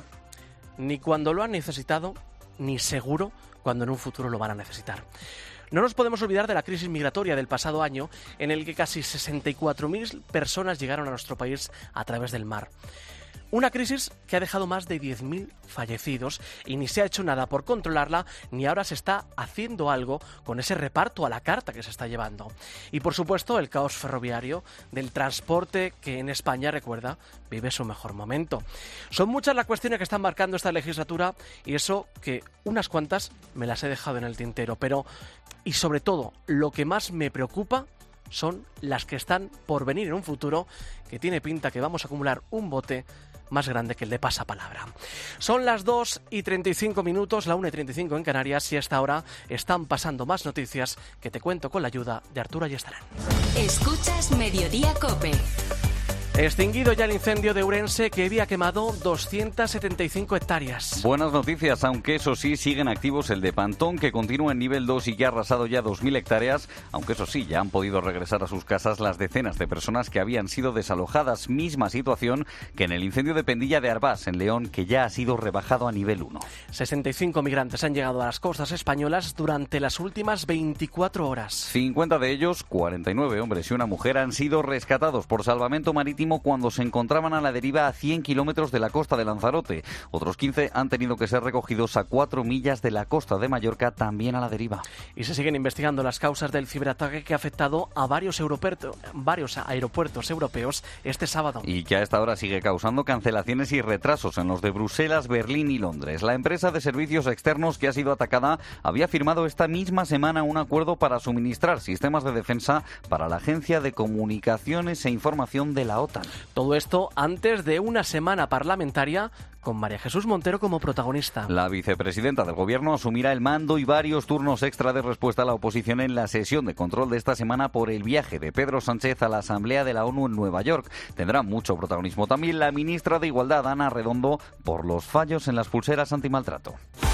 Ni cuando lo han necesitado, ni seguro cuando en un futuro lo van a necesitar. No nos podemos olvidar de la crisis migratoria del pasado año, en el que casi sesenta y cuatro mil personas llegaron a nuestro país a través del mar. Una crisis que ha dejado más de diez mil fallecidos y ni se ha hecho nada por controlarla, ni ahora se está haciendo algo con ese reparto a la carta que se está llevando. Y por supuesto el caos ferroviario del transporte que en España, recuerda, vive su mejor momento. Son muchas las cuestiones que están marcando esta legislatura y eso que unas cuantas me las he dejado en el tintero, pero y sobre todo lo que más me preocupa son las que están por venir en un futuro que tiene pinta que vamos a acumular un bote más grande que el de pasapalabra. Son las dos y treinta y cinco minutos, la una y treinta y cinco en Canarias, y a esta hora están pasando más noticias que te cuento con la ayuda de Arturo Ayestarán. Escuchas Mediodía COPE. Extinguido ya el incendio de Ourense que había quemado doscientas setenta y cinco hectáreas. Buenas noticias, aunque eso sí, siguen activos el de Pantón, que continúa en nivel dos y que ha arrasado ya dos mil hectáreas, aunque eso sí, ya han podido regresar a sus casas las decenas de personas que habían sido desalojadas. Misma situación que en el incendio de Pendilla de Arbás, en León, que ya ha sido rebajado a nivel uno. sesenta y cinco migrantes han llegado a las costas españolas durante las últimas veinticuatro horas. cincuenta de ellos, cuarenta y nueve hombres y una mujer, han sido rescatados por salvamento marítimo cuando se encontraban a la deriva a cien kilómetros de la costa de Lanzarote. Otros quince han tenido que ser recogidos a cuatro millas de la costa de Mallorca, también a la deriva. Y se siguen investigando las causas del ciberataque que ha afectado a varios, varios aeropuertos europeos este sábado. Y que a esta hora sigue causando cancelaciones y retrasos en los de Bruselas, Berlín y Londres. La empresa de servicios externos que ha sido atacada había firmado esta misma semana un acuerdo para suministrar sistemas de defensa para la Agencia de Comunicaciones e Información de la OTAN. Todo esto antes de una semana parlamentaria con María Jesús Montero como protagonista. La vicepresidenta del Gobierno asumirá el mando y varios turnos extra de respuesta a la oposición en la sesión de control de esta semana por el viaje de Pedro Sánchez a la Asamblea de la ONU en Nueva York. Tendrá mucho protagonismo también la ministra de Igualdad, Ana Redondo, por los fallos en las pulseras antimaltrato.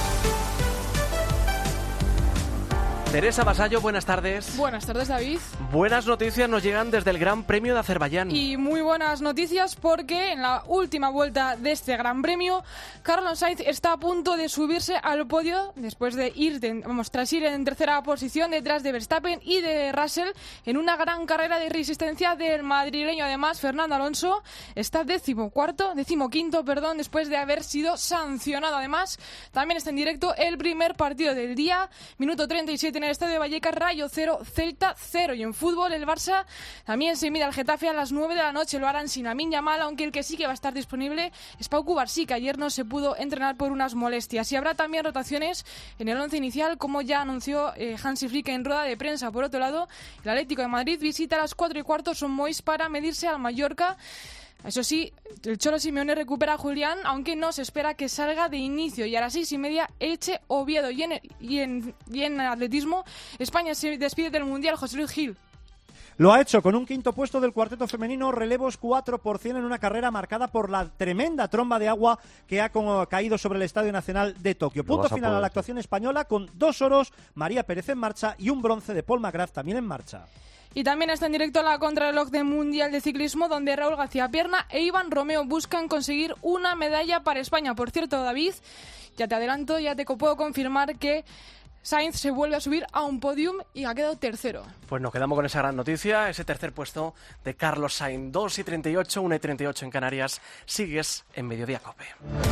Teresa Vasallo, buenas tardes. Buenas tardes, David. Buenas noticias nos llegan desde el Gran Premio de Azerbaiyán. Y muy buenas noticias porque en la última vuelta de este Gran Premio, Carlos Sainz está a punto de subirse al podio después de ir, de, vamos, tras ir en tercera posición detrás de Verstappen y de Russell en una gran carrera de resistencia del madrileño. Además, Fernando Alonso está décimo cuarto, décimo quinto, perdón, después de haber sido sancionado. Además, también está en directo el primer partido del día, minuto treinta y siete en el Estadio de Vallecas, Rayo cero, Celta cero. Y en fútbol, el Barça también se mide al Getafe a las nueve de la noche. Lo harán sin Lamine Yamal, aunque el que sí que va a estar disponible es Pau Cubarsí, que ayer no se pudo entrenar por unas molestias. Y habrá también rotaciones en el once inicial, como ya anunció eh, Hansi Flick en rueda de prensa. Por otro lado, el Atlético de Madrid visita a las cuatro y cuarto Son Moix para medirse al Mallorca. Eso sí, el Cholo Simeone recupera a Julián, aunque no se espera que salga de inicio. Y a las seis y media, Elche, Oviedo. Y en, y en, y en atletismo, España se despide del Mundial. José Luis Gil. Lo ha hecho con un quinto puesto del cuarteto femenino, relevos cuatro por cien en una carrera marcada por la tremenda tromba de agua que ha caído sobre el Estadio Nacional de Tokio. Punto final a la actuación española con dos oros, María Pérez en marcha y un bronce de Paul McGrath también en marcha. Y también está en directo la contrarreloj del Mundial de Ciclismo, donde Raúl García Pierna e Iván Romeo buscan conseguir una medalla para España. Por cierto, David, ya te adelanto, ya te puedo confirmar que Sainz se vuelve a subir a un podium y ha quedado tercero. Pues nos quedamos con esa gran noticia, ese tercer puesto de Carlos Sainz. dos y treinta y ocho, una y treinta y ocho en Canarias. Sigues en Mediodía COPE.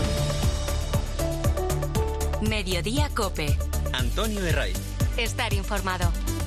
Mediodía COPE. Antonio Herraiz. Estar informado.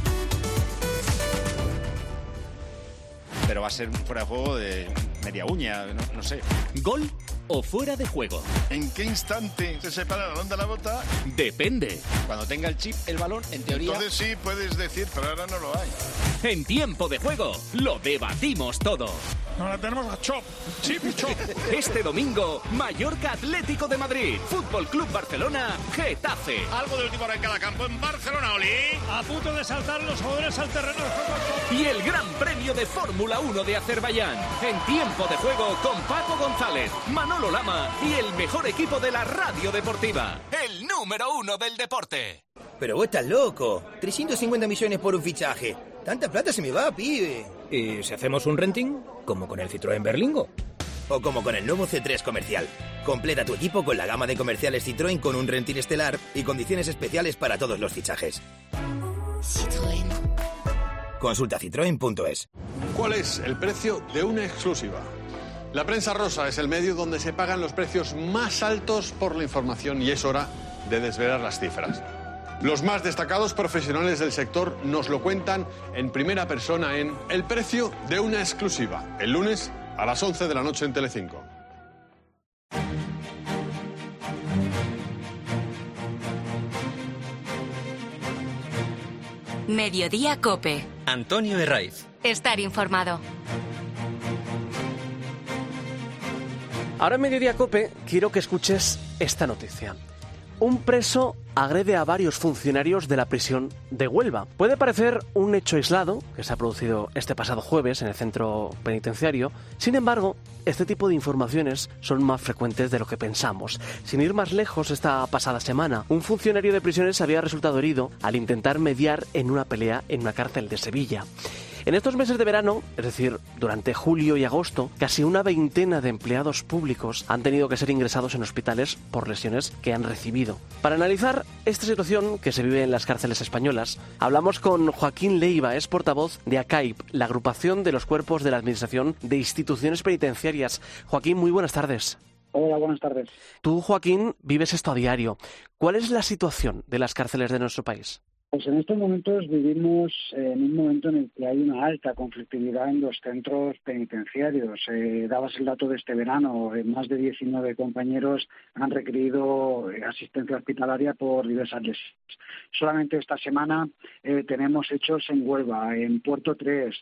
Pero va a ser un fuera de juego de media uña, no, no sé. ¿Gol o fuera de juego? ¿En qué instante se separa el balón de la bota? Depende. Cuando tenga el chip, el balón, en teoría... Entonces sí, puedes decir, pero ahora no lo hay. En tiempo de juego, lo debatimos todo. Ahora tenemos a Chop, Chip y Chop. Este domingo, Mallorca Atlético de Madrid, Fútbol Club Barcelona, Getafe. Algo de última hora en cada campo en Barcelona, Oli. A punto de saltar los jugadores al terreno de juego. Y el Gran Premio de Fórmula uno de Azerbaiyán. En tiempo de juego con Paco González, Manolo Lama y el mejor equipo de la radio deportiva. El número uno del deporte. Pero vos estás loco. trescientos cincuenta millones por un fichaje. Tanta plata se me va, pibe. ¿Y si hacemos un renting? Como con el Citroën Berlingo. O como con el nuevo C tres Comercial. Completa tu equipo con la gama de comerciales Citroën con un renting estelar y condiciones especiales para todos los fichajes. Citroën. Consulta citroen punto es. ¿Cuál es el precio de una exclusiva? La prensa rosa es el medio donde se pagan los precios más altos por la información y es hora de desvelar las cifras. Los más destacados profesionales del sector nos lo cuentan en primera persona en El precio de una exclusiva, el lunes a las once de la noche en Telecinco. Mediodía COPE. Antonio Herraiz. Estar informado. Ahora en Mediodía COPE quiero que escuches esta noticia. Un preso agrede a varios funcionarios de la prisión de Huelva. Puede parecer un hecho aislado, que se ha producido este pasado jueves en el centro penitenciario. Sin embargo, este tipo de informaciones son más frecuentes de lo que pensamos. Sin ir más lejos, esta pasada semana, un funcionario de prisiones había resultado herido al intentar mediar en una pelea en una cárcel de Sevilla. En estos meses de verano, es decir, durante julio y agosto, casi una veintena de empleados públicos han tenido que ser ingresados en hospitales por lesiones que han recibido. Para analizar esta situación que se vive en las cárceles españolas, hablamos con Joaquín Leiva, es portavoz de ACAIP, la agrupación de los cuerpos de la Administración de Instituciones Penitenciarias. Joaquín, muy buenas tardes. Hola, buenas tardes. Tú, Joaquín, vives esto a diario. ¿Cuál es la situación de las cárceles de nuestro país? Pues en estos momentos vivimos en un momento en el que hay una alta conflictividad en los centros penitenciarios. Eh, dabas el dato de este verano, eh, más de diecinueve compañeros han requerido eh, asistencia hospitalaria por diversas lesiones. Solamente esta semana eh, tenemos hechos en Huelva, en Puerto tres,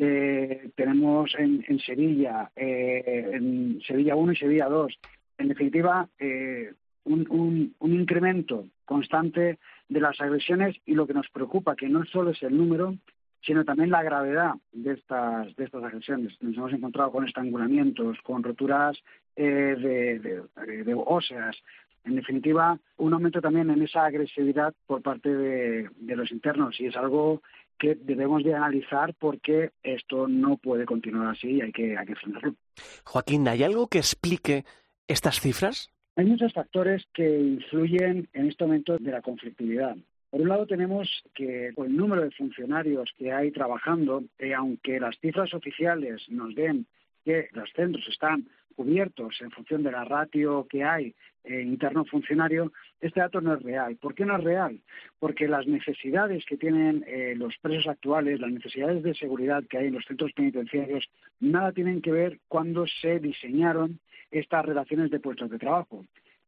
eh, tenemos en, en Sevilla, eh, en Sevilla uno y Sevilla dos. En definitiva, eh, un, un, un incremento constante de las agresiones y lo que nos preocupa, que no solo es el número, sino también la gravedad de estas de estas agresiones. Nos hemos encontrado con estrangulamientos, con roturas eh, de, de, de óseas. En definitiva, un aumento también en esa agresividad por parte de, de los internos y es algo que debemos de analizar porque esto no puede continuar así y hay que, hay que frenarlo. Joaquín, ¿hay algo que explique estas cifras? Hay muchos factores que influyen en este momento de la conflictividad. Por un lado tenemos que con el número de funcionarios que hay trabajando, eh, aunque las cifras oficiales nos den que los centros están cubiertos en función de la ratio que hay eh, interno funcionario, este dato no es real. ¿Por qué no es real? Porque las necesidades que tienen eh, los presos actuales, las necesidades de seguridad que hay en los centros penitenciarios, nada tienen que ver cuando se diseñaron estas relaciones de puestos de trabajo.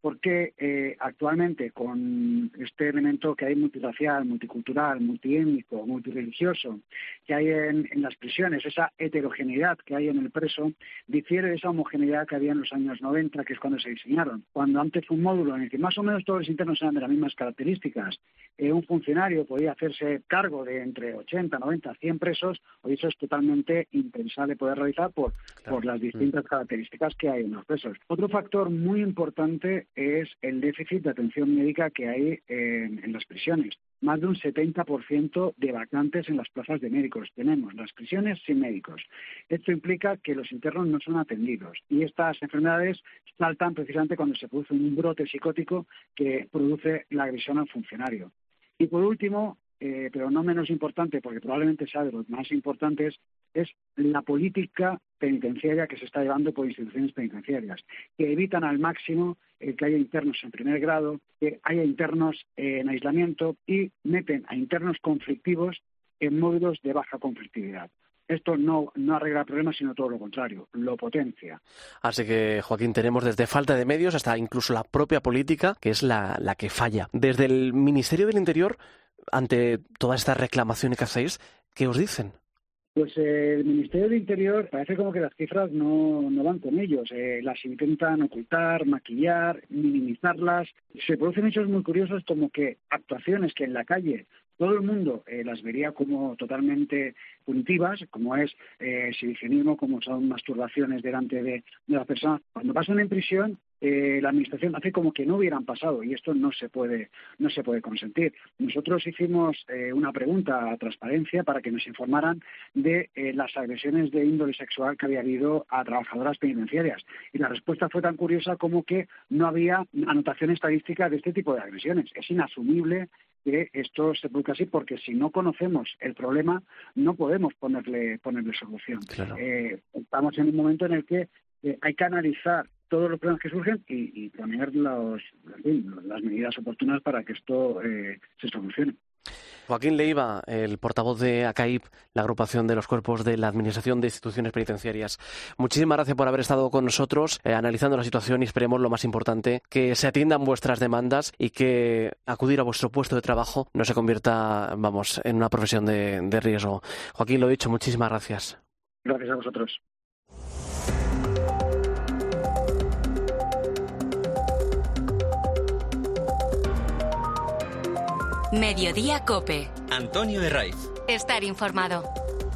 porque eh, actualmente con este elemento que hay multirracial, multicultural, multiétnico, multireligioso, que hay en, en las prisiones, esa heterogeneidad que hay en el preso, difiere de esa homogeneidad que había en los años noventa, que es cuando se diseñaron. Cuando antes fue un módulo en el que más o menos todos los internos eran de las mismas características, eh, un funcionario podía hacerse cargo de entre ochenta, noventa, cien presos, hoy eso es totalmente impensable poder realizar por, claro. por las distintas características que hay en los presos. Otro factor muy importante es el déficit de atención médica que hay en, en las prisiones. Más de un setenta por ciento de vacantes en las plazas de médicos. Tenemos las prisiones sin médicos. Esto implica que los internos no son atendidos y estas enfermedades saltan precisamente cuando se produce un brote psicótico que produce la agresión al funcionario. Y por último, eh, pero no menos importante, porque probablemente sea de los más importantes, es la política penitenciaria que se está llevando por instituciones penitenciarias, que evitan al máximo el que haya internos en primer grado, que haya internos en aislamiento y meten a internos conflictivos en módulos de baja conflictividad. Esto no, no arregla el problema, sino todo lo contrario, lo potencia. Así que, Joaquín, tenemos desde falta de medios hasta incluso la propia política, que es la, la que falla. Desde el Ministerio del Interior, ante todas estas reclamaciones que hacéis, ¿qué os dicen? Pues eh, el Ministerio del Interior parece como que las cifras no, no van con ellos. Eh, las intentan ocultar, maquillar, minimizarlas. Se producen hechos muy curiosos como que actuaciones que en la calle todo el mundo eh, las vería como totalmente punitivas, como es eh, exhibicionismo, como son masturbaciones delante de, de las personas. Cuando pasan en prisión, eh, la Administración hace como que no hubieran pasado y esto no se puede, no se puede consentir. Nosotros hicimos eh, una pregunta a Transparencia para que nos informaran de eh, las agresiones de índole sexual que había habido a trabajadoras penitenciarias y la respuesta fue tan curiosa como que no había anotación estadística de este tipo de agresiones. Es inasumible que esto se produzca así, porque si no conocemos el problema, no podemos ponerle ponerle solución. Claro. Eh, estamos en un momento en el que eh, hay que analizar todos los problemas que surgen y, y poner los, en fin, las medidas oportunas para que esto eh, se solucione. Joaquín Leiva, el portavoz de ACAIP, la agrupación de los cuerpos de la Administración de Instituciones Penitenciarias. Muchísimas gracias por haber estado con nosotros eh, analizando la situación y esperemos lo más importante, que se atiendan vuestras demandas y que acudir a vuestro puesto de trabajo no se convierta, vamos, en una profesión de, de riesgo. Joaquín, lo dicho, muchísimas gracias. Gracias a vosotros. Mediodía COPE. Antonio Herraiz. Estar informado.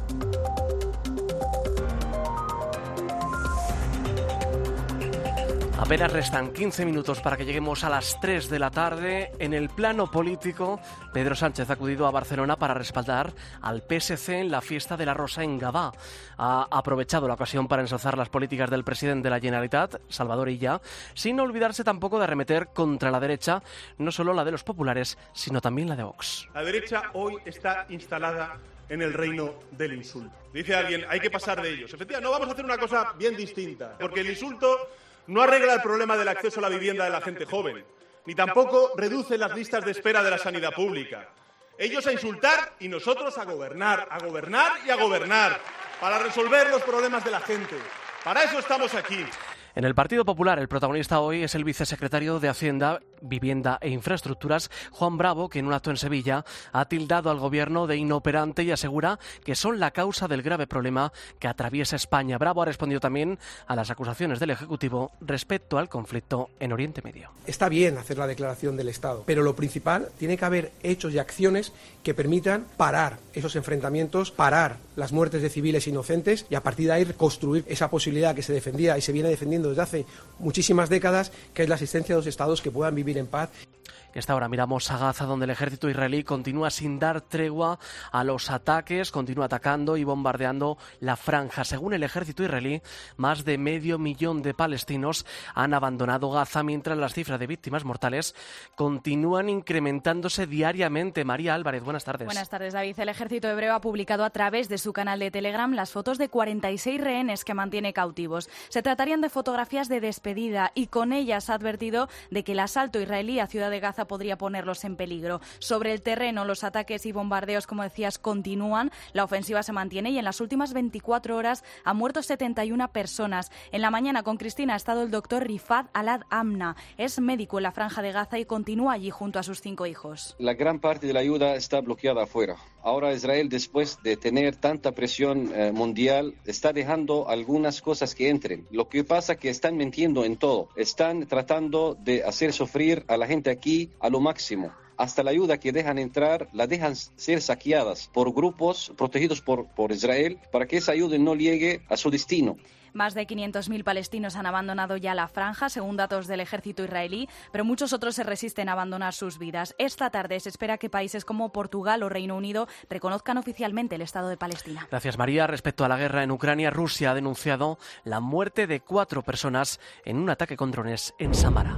Apenas restan quince minutos para que lleguemos a las tres de la tarde. En el plano político, Pedro Sánchez ha acudido a Barcelona para respaldar al P S C en la fiesta de la Rosa en Gavà. Ha aprovechado la ocasión para ensalzar las políticas del presidente de la Generalitat, Salvador Illa, sin olvidarse tampoco de arremeter contra la derecha, no solo la de los populares, sino también la de Vox. La derecha hoy está instalada en el reino del insulto. Dice alguien, hay que pasar de ellos. Efectivamente, no, vamos a hacer una cosa bien distinta, porque el insulto no arregla el problema del acceso a la vivienda de la gente joven, ni tampoco reduce las listas de espera de la sanidad pública. Ellos a insultar y nosotros a gobernar, a gobernar y a gobernar, para resolver los problemas de la gente. Para eso estamos aquí. En el Partido Popular, el protagonista hoy es el vicesecretario de Hacienda, Vivienda e Infraestructuras, Juan Bravo, que en un acto en Sevilla ha tildado al gobierno de inoperante y asegura que son la causa del grave problema que atraviesa España. Bravo ha respondido también a las acusaciones del Ejecutivo respecto al conflicto en Oriente Medio. Está bien hacer la declaración del Estado, pero lo principal, tiene que haber hechos y acciones que permitan parar esos enfrentamientos, parar las muertes de civiles inocentes y a partir de ahí construir esa posibilidad que se defendía y se viene defendiendo desde hace muchísimas décadas, que es la existencia de los estados que puedan vivir en paz. Y hasta ahora miramos a Gaza, donde el ejército israelí continúa sin dar tregua a los ataques, continúa atacando y bombardeando la franja. Según el ejército israelí, más de medio millón de palestinos han abandonado Gaza, mientras las cifras de víctimas mortales continúan incrementándose diariamente. María Álvarez, buenas tardes. Buenas tardes, David. El ejército hebreo ha publicado a través de su canal de Telegram las fotos de cuarenta y seis rehenes que mantiene cautivos. Se tratarían de fotografías de despedida y con ellas ha advertido de que el asalto israelí a Ciudad de Gaza amenaza podría ponerlos en peligro. Sobre el terreno, los ataques y bombardeos, como decías, continúan. La ofensiva se mantiene y en las últimas veinticuatro horas han muerto setenta y una personas. En la mañana con Cristina ha estado el doctor Rifat Alad-Amna. Es médico en la Franja de Gaza y continúa allí junto a sus cinco hijos. La gran parte de la ayuda está bloqueada afuera. Ahora Israel, después de tener tanta presión eh, mundial, está dejando algunas cosas que entren. Lo que pasa es que están mintiendo en todo. Están tratando de hacer sufrir a la gente aquí a lo máximo. Hasta la ayuda que dejan entrar, la dejan ser saqueadas por grupos protegidos por, por Israel para que esa ayuda no llegue a su destino. Más de quinientos mil palestinos han abandonado ya la franja, según datos del ejército israelí, pero muchos otros se resisten a abandonar sus vidas. Esta tarde se espera que países como Portugal o Reino Unido reconozcan oficialmente el Estado de Palestina. Gracias, María. Respecto a la guerra en Ucrania, Rusia ha denunciado la muerte de cuatro personas en un ataque con drones en Samara.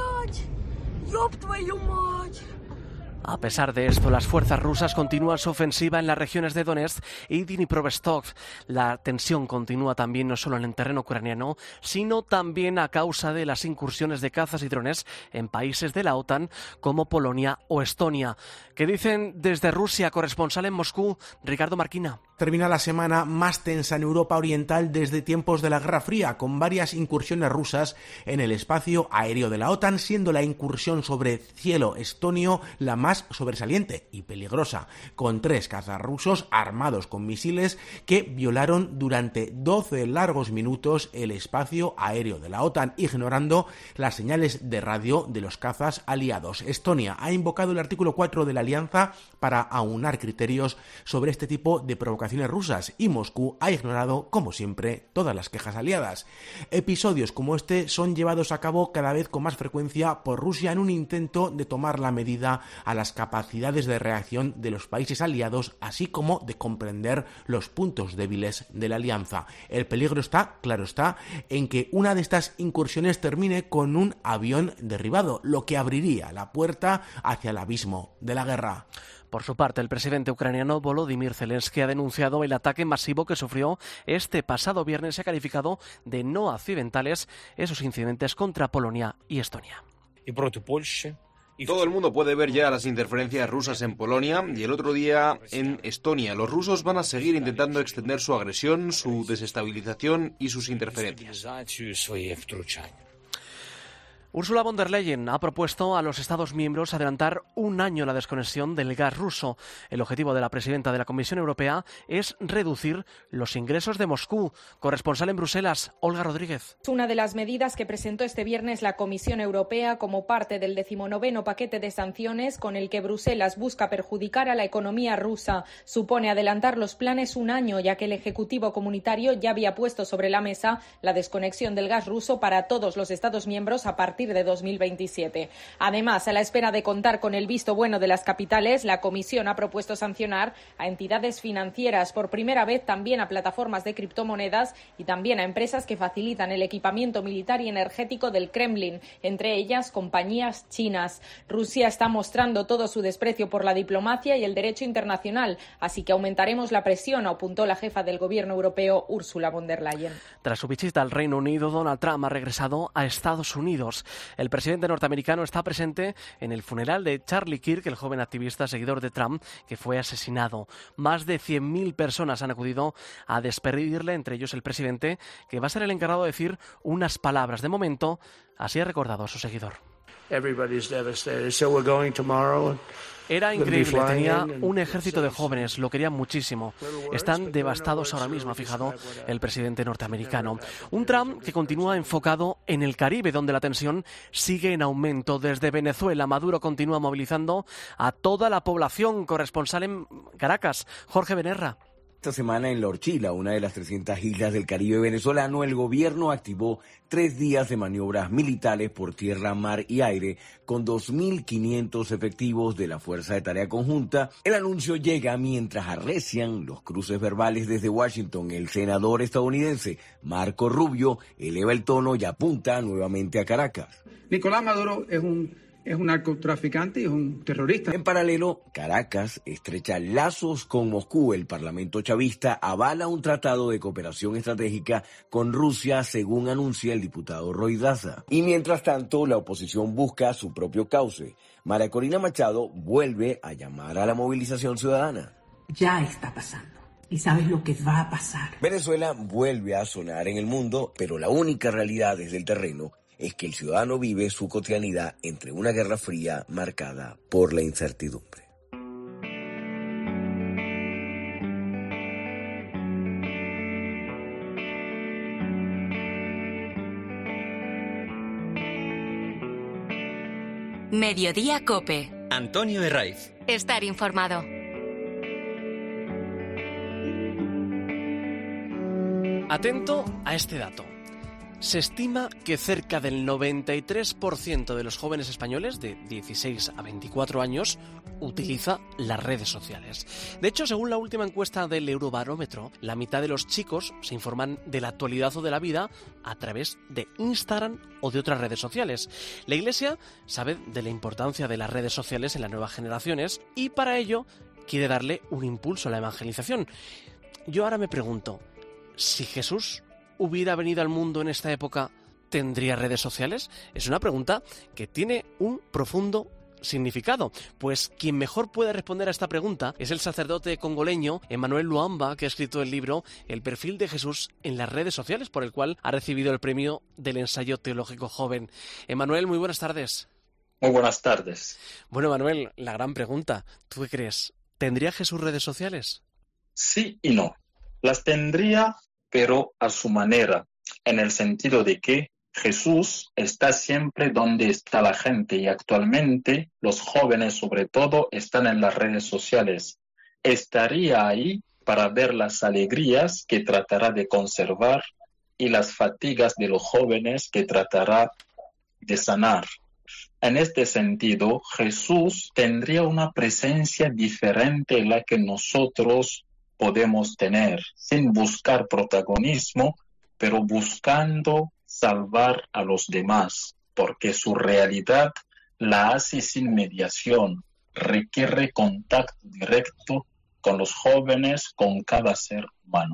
A pesar de esto, las fuerzas rusas continúan su ofensiva en las regiones de Donetsk y Dnipropetrovsk. La tensión continúa también no solo en el terreno ucraniano, sino también a causa de las incursiones de cazas y drones en países de la OTAN como Polonia o Estonia. ¿Qué dicen desde Rusia? Corresponsal en Moscú, Ricardo Marquina. Termina la semana más tensa en Europa Oriental desde tiempos de la Guerra Fría, con varias incursiones rusas en el espacio aéreo de la OTAN, siendo la incursión sobre cielo estonio la más sobresaliente y peligrosa, con tres cazas rusos armados con misiles que violaron durante doce largos minutos el espacio aéreo de la OTAN, ignorando las señales de radio de los cazas aliados. Estonia ha invocado el artículo cuatro de la alianza para aunar criterios sobre este tipo de provocaciones rusas, y Moscú ha ignorado, como siempre, todas las quejas aliadas. Episodios como este son llevados a cabo cada vez con más frecuencia por Rusia en un intento de tomar la medida a las capacidades de reacción de los países aliados, así como de comprender los puntos débiles de la alianza. El peligro está, claro está, en que una de estas incursiones termine con un avión derribado, lo que abriría la puerta hacia el abismo de la guerra. Por su parte, el presidente ucraniano Volodymyr Zelensky ha denunciado el ataque masivo que sufrió este pasado viernes y ha calificado de no accidentales esos incidentes contra Polonia y Estonia. Todo el mundo puede ver ya las interferencias rusas en Polonia y el otro día en Estonia. Los rusos van a seguir intentando extender su agresión, su desestabilización y sus interferencias. Ursula von der Leyen ha propuesto a los Estados miembros adelantar un año la desconexión del gas ruso. El objetivo de la presidenta de la Comisión Europea es reducir los ingresos de Moscú. Corresponsal en Bruselas, Olga Rodríguez. Una de las medidas que presentó este viernes la Comisión Europea como parte del decimonoveno paquete de sanciones con el que Bruselas busca perjudicar a la economía rusa. Supone adelantar los planes un año, ya que el Ejecutivo comunitario ya había puesto sobre la mesa la desconexión del gas ruso para todos los Estados miembros a partir de dos mil veintisiete. Además, a la espera de contar con el visto bueno de las capitales, la Comisión ha propuesto sancionar a entidades financieras, por primera vez también a plataformas de criptomonedas y también a empresas que facilitan el equipamiento militar y energético del Kremlin, entre ellas compañías chinas. Rusia está mostrando todo su desprecio por la diplomacia y el derecho internacional, así que aumentaremos la presión, apuntó la jefa del gobierno europeo, Ursula von der Leyen. Tras su visita al Reino Unido, Donald Trump ha regresado a Estados Unidos. El presidente norteamericano está presente en el funeral de Charlie Kirk, el joven activista seguidor de Trump, que fue asesinado. Más de cien mil personas han acudido a despedirle, entre ellos el presidente, que va a ser el encargado de decir unas palabras. De momento, así ha recordado a su seguidor. Era increíble, tenía un ejército de jóvenes, lo querían muchísimo. Están devastados ahora mismo, ha fijado el presidente norteamericano. Un Trump que continúa enfocado en el Caribe, donde la tensión sigue en aumento. Desde Venezuela, Maduro continúa movilizando a toda la población. Corresponsal en Caracas, Jorge Benerra. Esta semana en La Orchila, una de las trescientas islas del Caribe venezolano, el gobierno activó tres días de maniobras militares por tierra, mar y aire con dos mil quinientos efectivos de la Fuerza de Tarea Conjunta. El anuncio llega mientras arrecian los cruces verbales desde Washington. El senador estadounidense Marco Rubio eleva el tono y apunta nuevamente a Caracas. Nicolás Maduro es un... es un narcotraficante y es un terrorista. En paralelo, Caracas estrecha lazos con Moscú. El Parlamento chavista avala un tratado de cooperación estratégica con Rusia, según anuncia el diputado Roy Daza. Y mientras tanto, la oposición busca su propio cauce. María Corina Machado vuelve a llamar a la movilización ciudadana. Ya está pasando. ¿Y sabes lo que va a pasar? Venezuela vuelve a sonar en el mundo, pero la única realidad desde el terreno es que el ciudadano vive su cotidianidad entre una guerra fría marcada por la incertidumbre. Mediodía Cope. Antonio Herraiz. Estar informado. Atento a este dato. Se estima que cerca del noventa y tres por ciento de los jóvenes españoles de dieciséis a veinticuatro años utiliza las redes sociales. De hecho, según la última encuesta del Eurobarómetro, la mitad de los chicos se informan de la actualidad o de la vida a través de Instagram o de otras redes sociales. La Iglesia sabe de la importancia de las redes sociales en las nuevas generaciones y para ello quiere darle un impulso a la evangelización. Yo ahora me pregunto, si Jesús hubiera venido al mundo en esta época, ¿tendría redes sociales? Es una pregunta que tiene un profundo significado, pues quien mejor puede responder a esta pregunta es el sacerdote congoleño Emmanuel Luamba, que ha escrito el libro El perfil de Jesús en las redes sociales, por el cual ha recibido el premio del ensayo teológico joven. Emmanuel, muy buenas tardes. Muy buenas tardes. Bueno, Emmanuel, la gran pregunta, ¿tú qué crees? ¿Tendría Jesús redes sociales? Sí y no. Las tendría, pero a su manera, en el sentido de que Jesús está siempre donde está la gente y actualmente los jóvenes sobre todo están en las redes sociales. Estaría ahí para ver las alegrías que tratará de conservar y las fatigas de los jóvenes que tratará de sanar. En este sentido, Jesús tendría una presencia diferente a la que nosotros podemos tener, sin buscar protagonismo, pero buscando salvar a los demás, porque su realidad la hace sin mediación, requiere contacto directo con los jóvenes, con cada ser humano.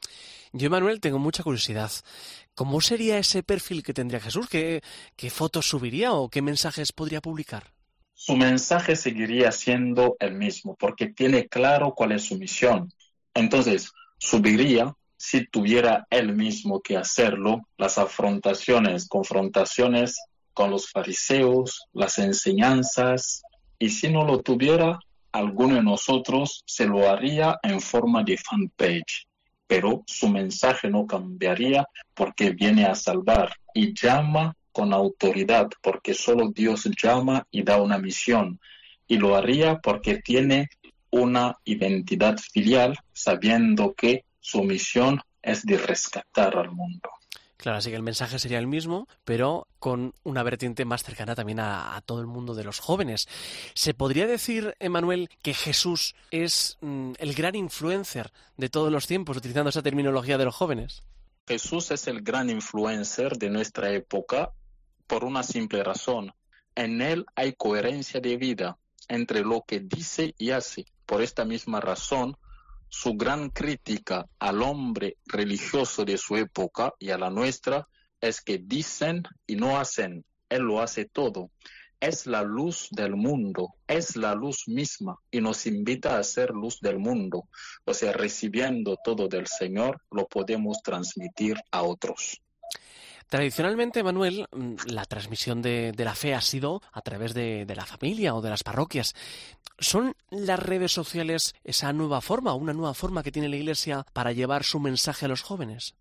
Yo, Manuel, tengo mucha curiosidad. ¿Cómo sería ese perfil que tendría Jesús? ¿Qué, qué fotos subiría o qué mensajes podría publicar? Su mensaje seguiría siendo el mismo, porque tiene claro cuál es su misión. Entonces, subiría, si tuviera él mismo que hacerlo, las afrontaciones, confrontaciones con los fariseos, las enseñanzas, y si no lo tuviera, alguno de nosotros se lo haría en forma de fanpage. Pero su mensaje no cambiaría porque viene a salvar y llama con autoridad, porque solo Dios llama y da una misión. Y lo haría porque tiene una identidad filial, sabiendo que su misión es de rescatar al mundo. Claro, así que el mensaje sería el mismo, pero con una vertiente más cercana también a, a todo el mundo de los jóvenes. ¿Se podría decir, Emmanuel, que Jesús es mm, el gran influencer de todos los tiempos, utilizando esa terminología de los jóvenes? Jesús es el gran influencer de nuestra época por una simple razón. En él hay coherencia de vida entre lo que dice y hace. Por esta misma razón, su gran crítica al hombre religioso de su época y a la nuestra es que dicen y no hacen. Él lo hace todo. Es la luz del mundo, es la luz misma y nos invita a ser luz del mundo. O sea, recibiendo todo del Señor, lo podemos transmitir a otros. Tradicionalmente, Manuel, la transmisión de, de la fe ha sido a través de, de la familia o de las parroquias. ¿Son las redes sociales esa nueva forma, una nueva forma que tiene la Iglesia para llevar su mensaje a los jóvenes?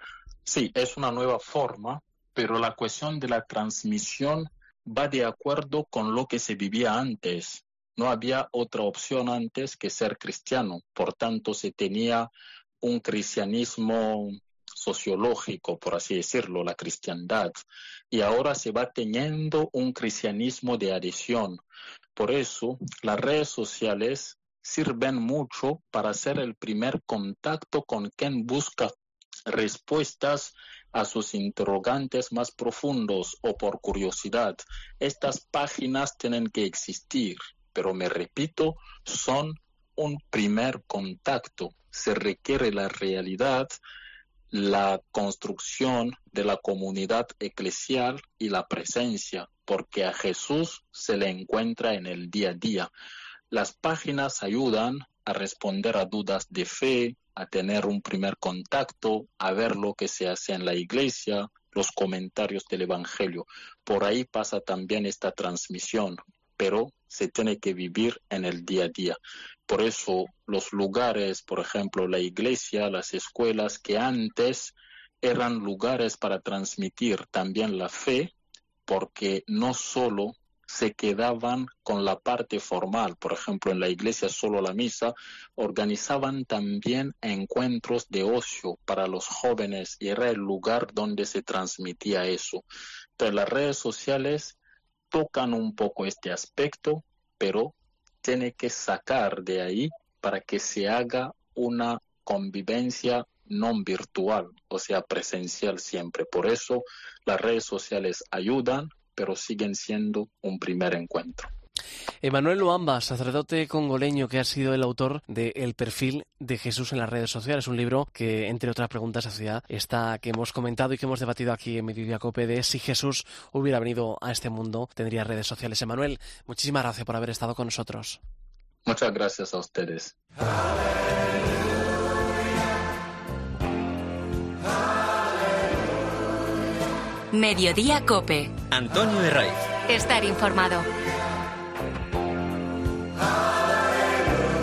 Sí, es una nueva forma, pero la cuestión de la transmisión va de acuerdo con lo que se vivía antes. No había otra opción antes que ser cristiano, por tanto se tenía un cristianismo sociológico, por así decirlo, la cristiandad, y ahora se va teniendo un cristianismo de adhesión. Por eso, las redes sociales sirven mucho para hacer el primer contacto con quien busca respuestas a sus interrogantes más profundos o por curiosidad. Estas páginas tienen que existir, pero me repito, son un primer contacto. Se requiere la realidad, la construcción de la comunidad eclesial y la presencia, porque a Jesús se le encuentra en el día a día. Las páginas ayudan a responder a dudas de fe, a tener un primer contacto, a ver lo que se hace en la iglesia, los comentarios del Evangelio. Por ahí pasa también esta transmisión, pero se tiene que vivir en el día a día. Por eso los lugares, por ejemplo, la iglesia, las escuelas, que antes eran lugares para transmitir también la fe, porque no solo se quedaban con la parte formal, por ejemplo, en la iglesia solo la misa, organizaban también encuentros de ocio para los jóvenes y era el lugar donde se transmitía eso. Entonces las redes sociales tocan un poco este aspecto, pero tiene que sacar de ahí para que se haga una convivencia no virtual, o sea, presencial siempre. Por eso las redes sociales ayudan, pero siguen siendo un primer encuentro. Emanuel Luamba, sacerdote congoleño que ha sido el autor de El perfil de Jesús en las redes sociales, un libro que, entre otras preguntas, hacía esta que hemos comentado y que hemos debatido aquí en Mediodía Cope, de si Jesús hubiera venido a este mundo, tendría redes sociales. Emanuel, muchísimas gracias por haber estado con nosotros. Muchas gracias a ustedes. Mediodía Cope. Antonio Herraiz. Estar informado.